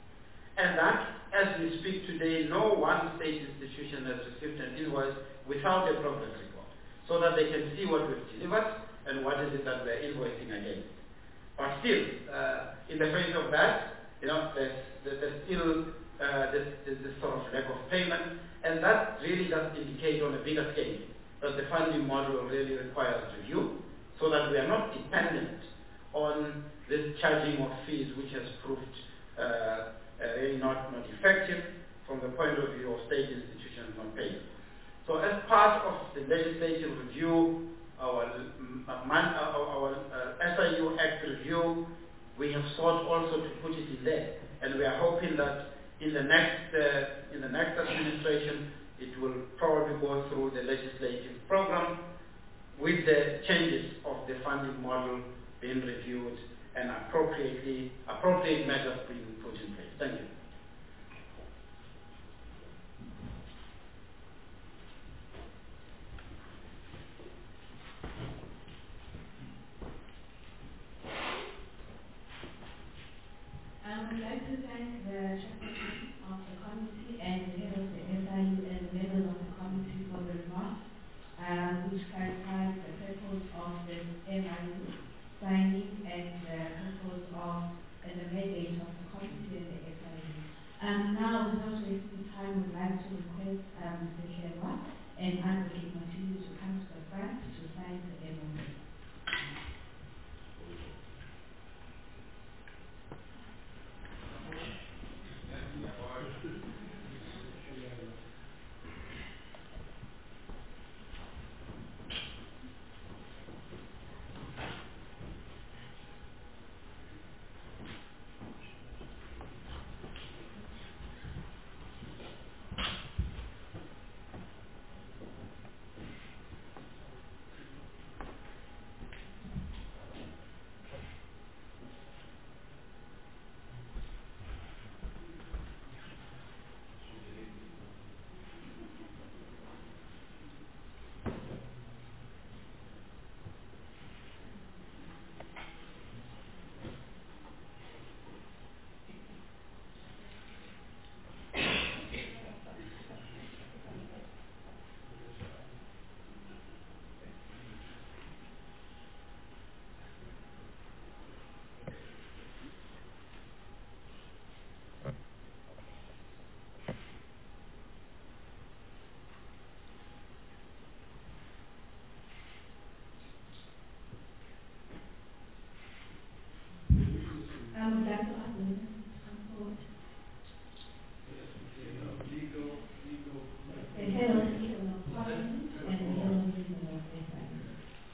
And that, as we speak today, no one state institution has received an invoice without a progress report, so that they can see what we've delivered and what is it that we're invoicing against. But still, uh, in the face of that, you know, there's, there's still uh, this, this sort of lack of payment, and that really does indicate on a bigger scale that the funding model really requires review, so that we are not dependent on this charging of fees, which has proved uh, uh, really not, not effective from the point of view of state institutions not paying. So as part of the legislative review, our, uh, our, our uh, S I U Act review, we have sought also to put it in there, and we are hoping that in the next uh, in the next administration, it will probably go through the legislative program with the changes of the funding model being reviewed and appropriately appropriate measures being put in place. Thank you. I would like to thank the chairperson of the committee and the head of the S I U and members of the committee for the remarks, uh, which which clarifies the purpose of this M I U signing and the purpose of and the mandate of the committee and the S I U. Um, now, without wasting time, we'd like to request um, Mister Sherwa and Advocate Matibu to come to the front to sign the M O U. I would like to ask the minister to come forward. The head of legal of parliament and the head of legal of S I U.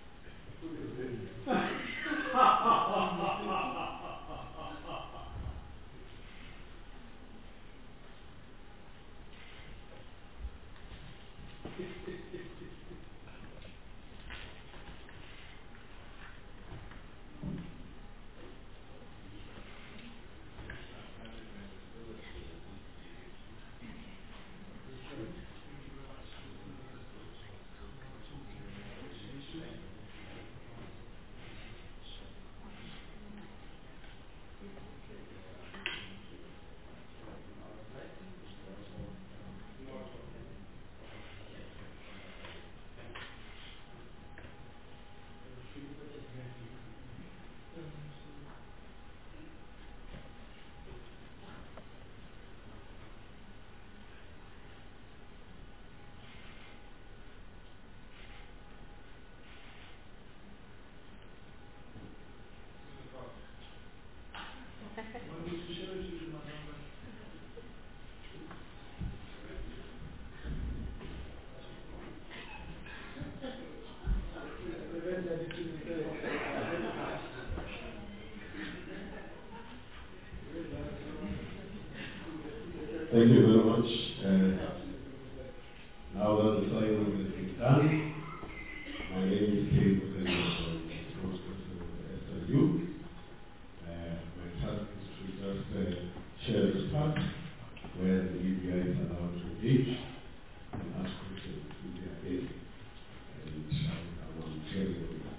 Thank you very much. Uh, now that the signing has been done, my name is Kate Muteri from Spokesperson of the S I U. Uh, my task is to just uh, share this part where the E B I is allowed to engage and ask questions if they are there. And I will share with that.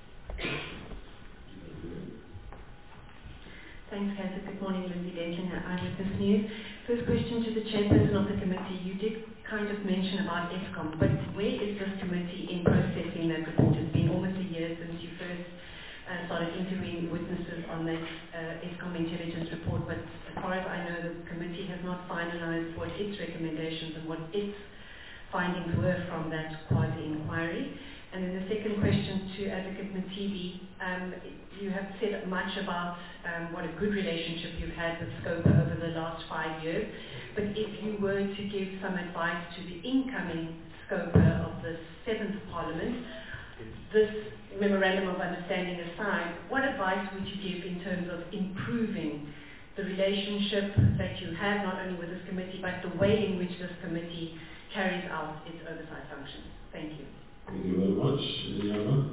Thanks, Kate. Good morning, Lindsay Denton, Eyewitness News. First question to the chairperson of the committee. You did kind of mention about Eskom, but where is this committee in processing that report? It's been almost a year since you first uh, started interviewing witnesses on that uh, Eskom intelligence report, but as far as I know, the committee has not finalized what its recommendations and what its findings were from that quasi-inquiry. And then the second question to Advocate Matibi, um, you have said much about um, what a good relationship you've had with SCOPA over the last five years, but if you were to give some advice to the incoming SCOPA of the seventh Parliament, this Memorandum of Understanding aside, what advice would you give in terms of improving the relationship that you have not only with this committee, but the way in which this committee carries out its oversight functions? Thank you. Thank you very much. Anyone?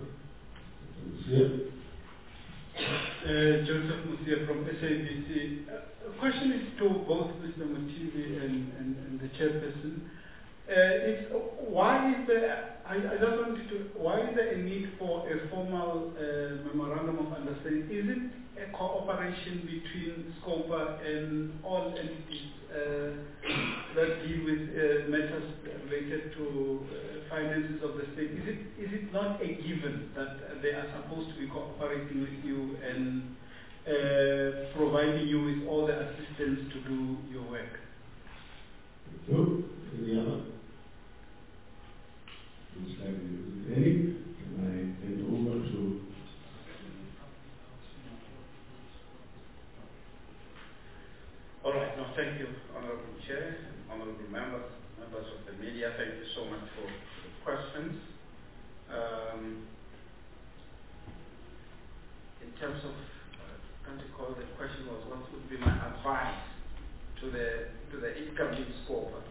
Uh, Joseph Musia from S A B C. Uh, a question is to both Mister Matibi and, and, and the chairperson. Uh, it's, uh, why is there, I, I just wanted to, why is there a need for a formal uh, memorandum of understanding? Is it a cooperation between SCOPA SCOPA and all entities uh, that deal with uh, matters related to uh, finances of the state, is it is it not a given that they are supposed to be cooperating with you and uh, providing you with all the assistance to do your work? So, any other? Looks like there isn't any. Can I hand over to All right, no, thank you, Honorable Chair, Honorable members, members of the media. Thank you so much for the questions. Um, in terms of, uh, can't recall, the question was what would be my advice to the to the incoming SCOPA.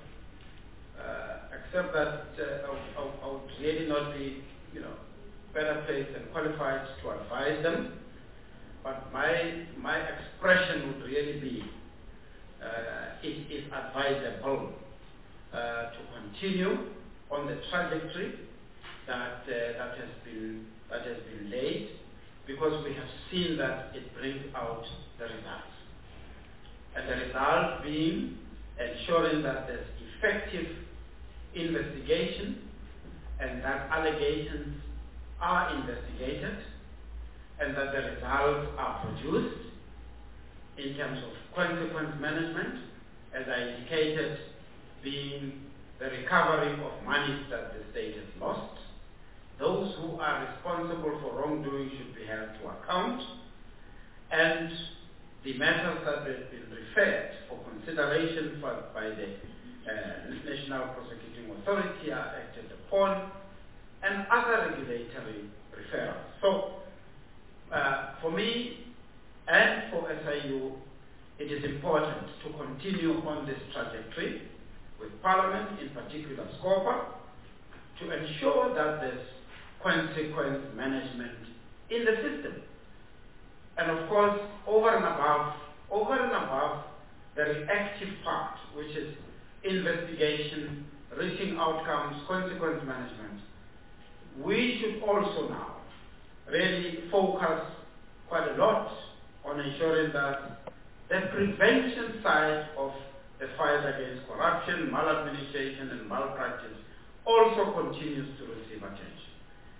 Uh, except that uh, I, I, I would really not be, you know, better placed and qualified to advise them. But my my expression would really be, uh, it is advisable uh, to continue on the trajectory that uh, that has been that has been laid, because we have seen that it brings out the results, and the result being ensuring that there's effective investigation and that allegations are investigated and that the results are produced in terms of consequence management, as I indicated, being the recovery of monies that the state has lost. Those who are responsible for wrongdoing should be held to account, and the matters that have been referred for consideration for, by the uh, National Prosecuting Authority are acted upon, and other regulatory referrals. So, uh, for me and for S I U, it is important to continue on this trajectory with Parliament, in particular SCOPA, to ensure that there's consequence management in the system. And of course, over and above, over and above the reactive part, which is investigation, reaching outcomes, consequence management, we should also now really focus quite a lot on ensuring that the prevention side of the fight against corruption, maladministration, and malpractice also continues to receive attention.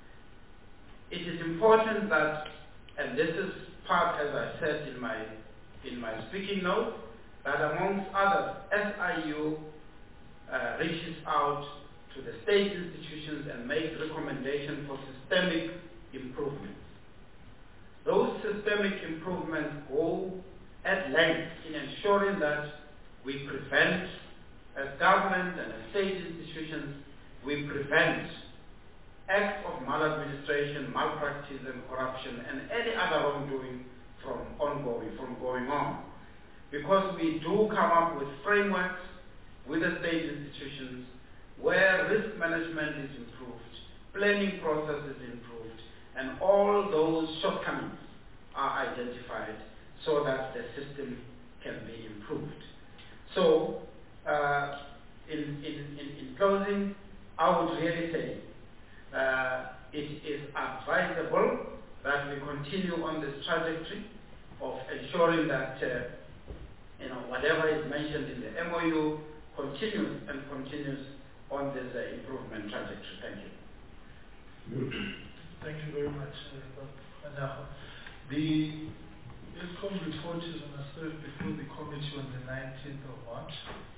It is important that, and this is part, as I said in my in my speaking note, that amongst others, S I U uh, reaches out to the state institutions and makes recommendations for systemic improvements. Those systemic improvements go at length in ensuring that we prevent, as government and as state institutions, we prevent acts of maladministration, malpractice and corruption and any other wrongdoing from ongoing, from going on. Because we do come up with frameworks with the state institutions where risk management is improved, planning process is improved, and all those shortcomings are identified so that the system can be improved. So, uh, in, in, in, in closing, I would really say uh, it is advisable that we continue on this trajectory of ensuring that uh, you know, whatever is mentioned in the M O U continues and continues on this uh, improvement trajectory. Thank you. Thank you very much, uh, Doctor The ESCOM report is going to serve before the committee on the nineteenth of March.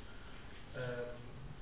Um,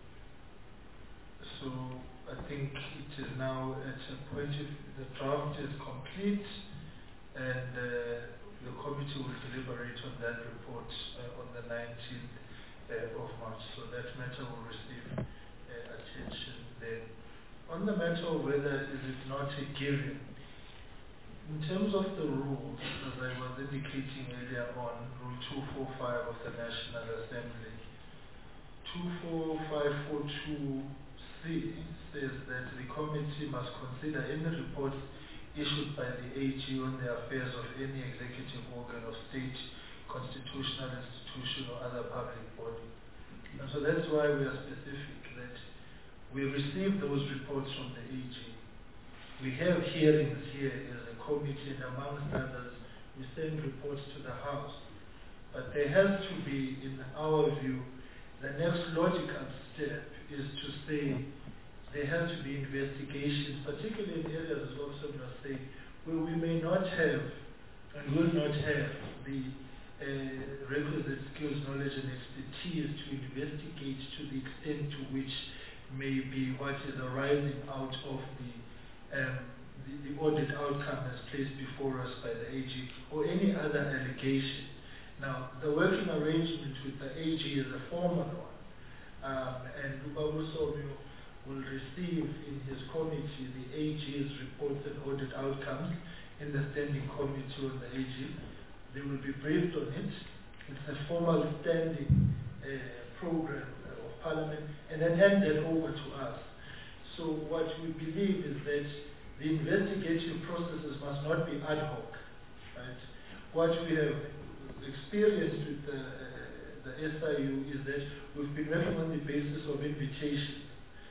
so I think it is now at a point if the draft is complete, and uh, the committee will deliberate on that report uh, on the nineteenth uh, of March. So that matter will receive uh, attention there. On the matter of whether is it not a given, in terms of the rules, as I was indicating earlier on, Rule two forty-five of the National Assembly, two four five four two C says that the committee must consider any reports issued by the A G on the affairs of any executive organ of state, constitutional institution or other public body. And so that's why we are specific that we receive those reports from the A G. We have hearings here as a committee, and amongst others, we send reports to the House. But there has to be, in our view, the next logical step is to say there has to be investigations, particularly in areas, as Robson was saying, where we may not have and will not have the uh, requisite skills, knowledge, and expertise to investigate to the extent to which may be what is arising out of the, um, the, the audit outcome as placed before us by the A G or any other allegation. Now, the working arrangement with the A G is a formal one, um, and Lubabu Somyo will receive in his committee the A G's reports and audit outcomes in the standing committee on the A G. They will be briefed on it. It's a formal standing uh, program uh, of Parliament, and then handed over to us. So what we believe is that the investigative processes must not be ad hoc. Right? What we have experienced with the, uh, the S I U is that we've been working on the basis of invitation.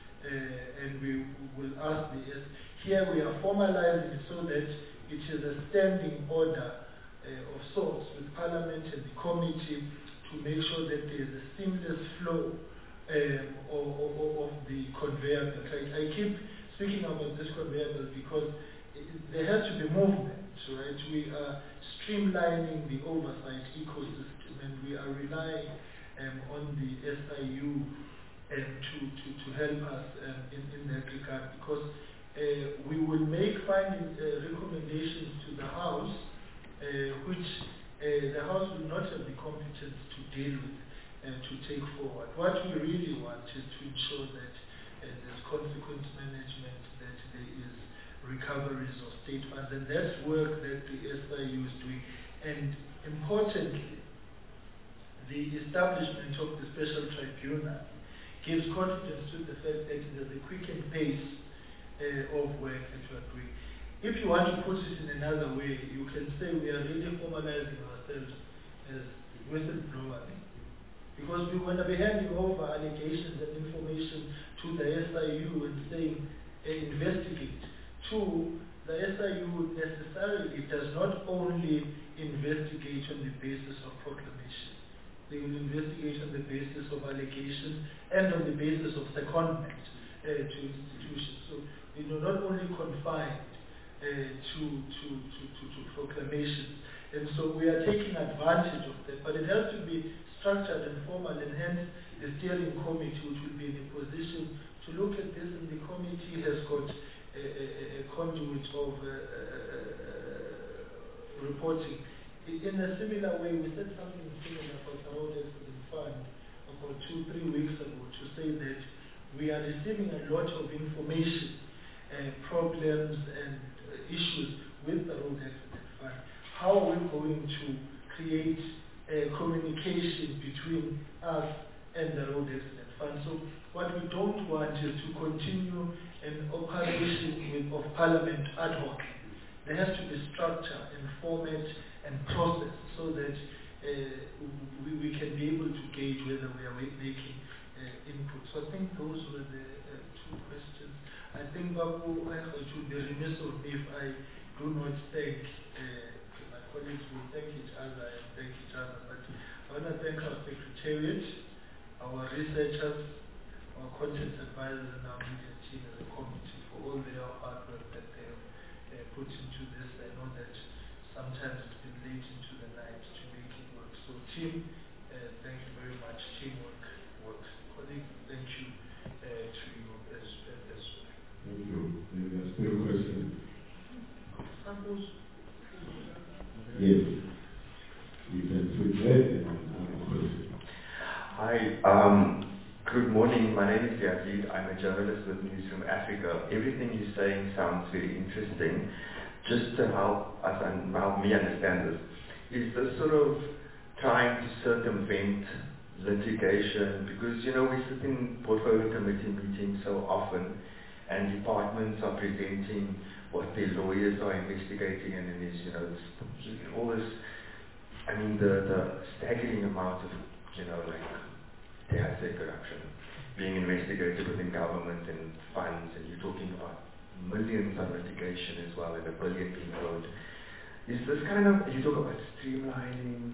Uh, and we will ask the S. Here we are formalizing it so that it is a standing order uh, of sorts with Parliament and the committee to make sure that there is a seamless flow um, of, of, of the conveyor belt. I, I keep speaking about this conveyor belt because it, there has to be movement, right? We are streamlining the oversight ecosystem, and we are relying um, on the S I U and to, to, to help us um, in, in that regard, because uh, we will make finding uh, recommendations to the House, uh, which uh, the House will not have the competence to deal with and uh, to take forward. What we really want is to ensure that uh, there's consequence management, that there is recoveries of state funds, and that's work that the S I U is doing. And importantly, the establishment of the special tribunal gives confidence to the fact that there's a quickened pace uh, of work that we are doing. If you want to put it in another way, you can say we are really formalizing ourselves as whistleblowers. Because we want to be handing over allegations and information to the S I U and saying, uh, investigate. Two, the S I U necessarily does not only investigate on the basis of proclamation. They will investigate on the basis of allegations and on the basis of secondment uh, to institutions. So we are not only confined uh, to, to, to, to, to proclamations. And so we are taking advantage of that. But it has to be structured and formal, and hence the steering committee, which will be in a position to look at this, and the committee has got a, a, a conduit of uh, uh, reporting. In a similar way, we said something similar about the Road Accident Fund about two, three weeks ago to say that we are receiving a lot of information, uh, problems and uh, issues with the Road Accident Fund. How are we going to create uh, communication between us and the Road Accident Fund? So what we don't want is to continue an operation with, of Parliament ad hoc. There has to be structure and format and process so that uh, we, we can be able to gauge whether we are making uh, input. So I think those were the uh, two questions. I think, Babu, it would be remiss of me if I do not thank uh, my colleagues. We thank each other and thank each other. But I want to thank our secretariat, our researchers, our content advisors, and our media team as a committee for all their hard work that they have uh, put into this. I know that sometimes it's been late into the night to make it work. So team, uh, thank you very much. Teamwork works. Colleague, thank you uh, to you as, as well. Thank you. There's still a question. Yes. You can switch that and another question. Hi. Um, good morning. My name is Yazid. I'm a journalist with Newsroom Africa. Everything you're saying sounds very interesting. Just to help us and help me understand this, is this sort of trying to circumvent litigation? Because, you know, we sit in portfolio committee meetings so often, and departments are presenting what their lawyers are investigating, and then there's, you know, this, all this, I mean, the, the staggering amount of, you know, like, dare I say corruption being investigated within government and funds, and you're talking about millions on litigation as well, and a billion being owed. Is this kind of, you talk about streamlining,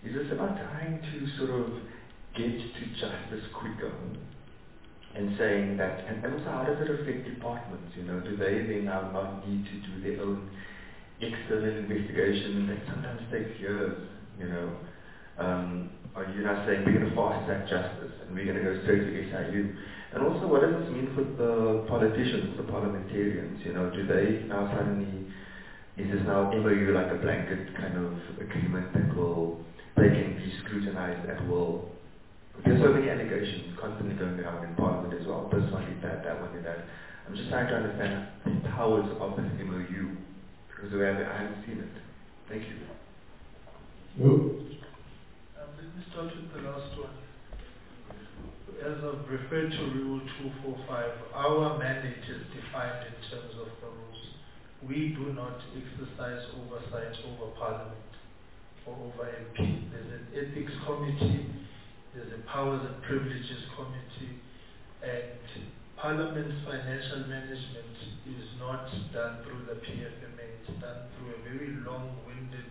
is this about trying to sort of get to justice quicker and saying that, and also how does it affect departments, you know, do they then now not need to do their own external investigation that sometimes takes years, you know? Um, are you now saying we're going to fast track justice and we're going to go straight to S I U? And also, what does this mean for the politicians, the parliamentarians? You know, do they now suddenly, is this now M O U like a blanket kind of agreement that will, they can be scrutinized at will? There's so many allegations constantly going around in Parliament as well. This one did that, that one did that. I'm just trying to understand the powers of this M O U, because I haven't, I haven't seen it. Thank you. No. Um, let me start with the last one. As I've referred to Rule two forty-five, our mandate is defined in terms of the rules. We do not exercise oversight over Parliament or over M P. There's an ethics committee, there's a powers and privileges committee, and Parliament's financial management is not done through the P F M A, it's done through a very long-winded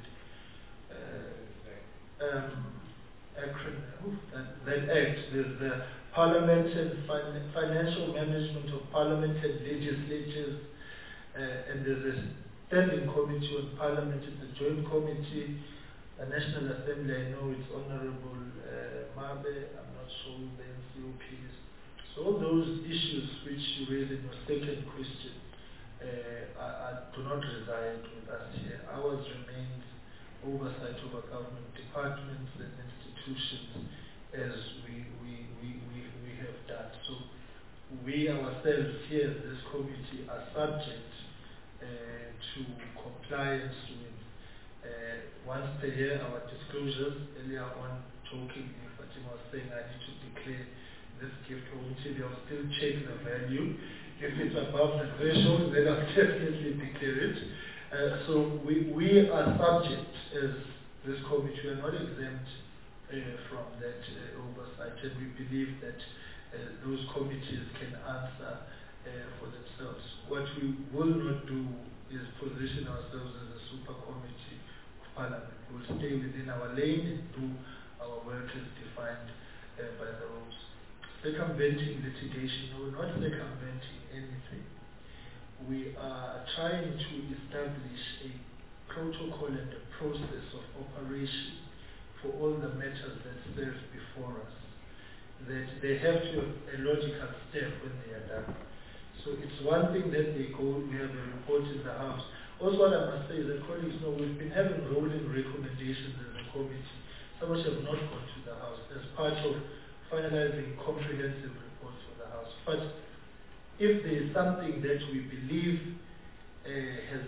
uh, um, acronym, that, that act. There's the Parliament and fin Financial Management of Parliament and Legislatures, uh, and there's a standing committee on Parliament, it's a joint committee. The National Assembly, I know it's Honorable uh, Mabe, I'm not sure the N C O Ps. So all those issues which you raised in your second question uh, are, are, do not reside with us here. Ours remains oversight over government departments and institutions as we, we, we, we, we have done. So we ourselves here, this committee, are subject uh, to compliance with uh, once per year our disclosures. Earlier on, jokingly, Fatima was saying I need to declare this gift for Until I'll still check the value. If it's above the threshold, then I'll definitely declare it. Uh, so we, we are subject as this committee, we are not exempt uh, from that uh, oversight, and we believe that uh, those committees can answer uh, for themselves. What we will not do is position ourselves as a super committee of Parliament. We'll stay within our lane and do our work as defined uh, by the rules. Circumventing litigation, no, we're not circumventing anything. We are trying to establish a protocol and a process of operation for all the matters that serve before us, that they have to have a logical step when they are done. So it's one thing that they go, we have a report in the House. Also what I must say is that colleagues know we've been having rolling recommendations as a committee, some which have not gone to the House as part of finalizing comprehensive reports for the House. But if there is something that we believe uh, has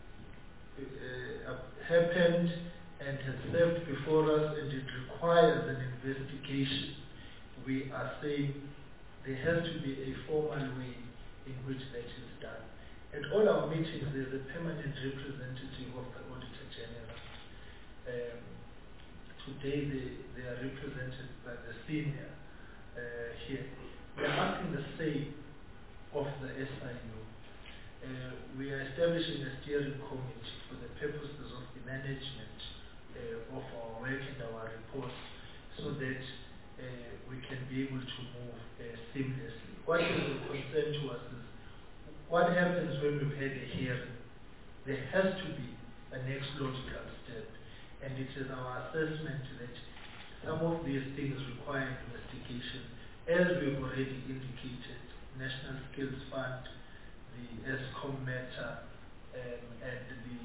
uh, happened and has served before us and it requires an investigation, we are saying there has to be a formal way in which that is done. At all our meetings, there's a permanent representative of the Auditor General. Um, today, they, they are represented by the senior uh, here. We are asking the same of the S I U. Uh, we are establishing a steering committee for the purposes of the management uh, of our work and our reports so that uh, we can be able to move uh, seamlessly. What is of concern to us is what happens when we've had a hearing. There has to be a next logical step, and it is our assessment that some of these things require investigation, as we've already indicated. National Skills Fund, the ESCOM matter, um, and the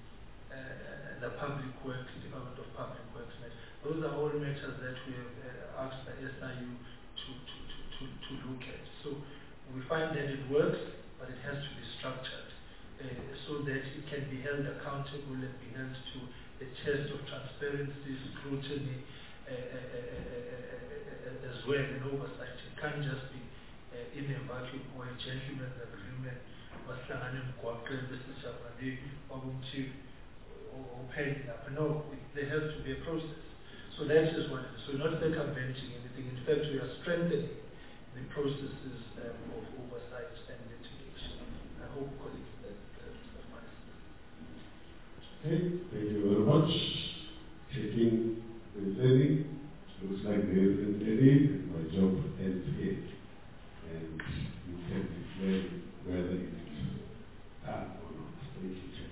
uh, the Public Works, Department of Public Works matter. Those are all matters that we have uh, asked the S I U to, to, to, to, to look at. So we find that it works, but it has to be structured uh, so that it can be held accountable and be held to a test of transparency, scrutiny, uh, uh, uh, uh, uh, as well, and oversight. It can't just be uh, in a vacuum or a gentleman's agreement, or paying up. No, it, there has to be a process. So that is what it is. So we're not circumventing anything. In fact, we are strengthening the processes um, of oversight and litigation. I hope, colleagues, that uh, suffices. Okay, thank you very much. Checking there's any, looks like there isn't any, and my job ends here. And you can declare whether it's done or not. Thank you, Chair.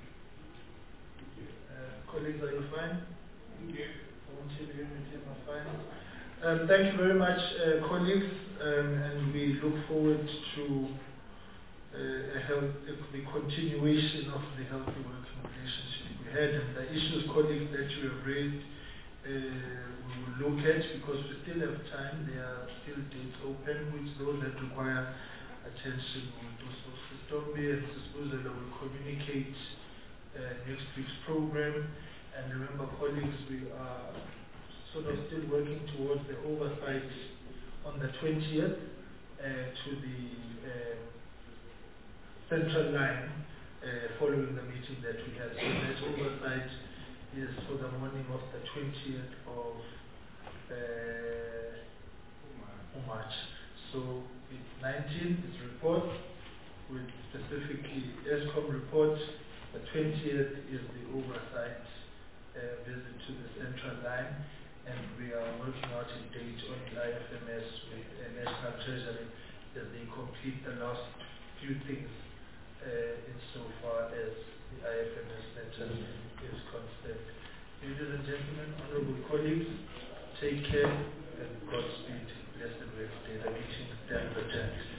Uh, colleagues, are you fine? Thank you. Fine. Um, thank you very much, uh, colleagues, um, and we look forward to uh, a health, uh, the continuation of the healthy working relationship we had, and the issues, colleagues, that you have raised, uh, we will look at, because we still have time. There are still dates open, which those that require attention will do so. Sister and Sister will communicate uh, next week's program. And remember, colleagues, we are sort of still working towards the oversight on the twentieth uh, to the uh, central line uh, following the meeting that we had. So that oversight is for the morning of the twentieth of uh, March. So it's nineteen, it's report, with specifically ESCOM report. The twentieth is the oversight Uh, visit to the central line, and we are working out a date on the I F M S with uh, National Treasury as they complete the last few things uh, insofar as the I F M S matter is concerned. Ladies and gentlemen, honorable colleagues, take care and Godspeed. Blessed Wednesday. The meeting stands adjourned.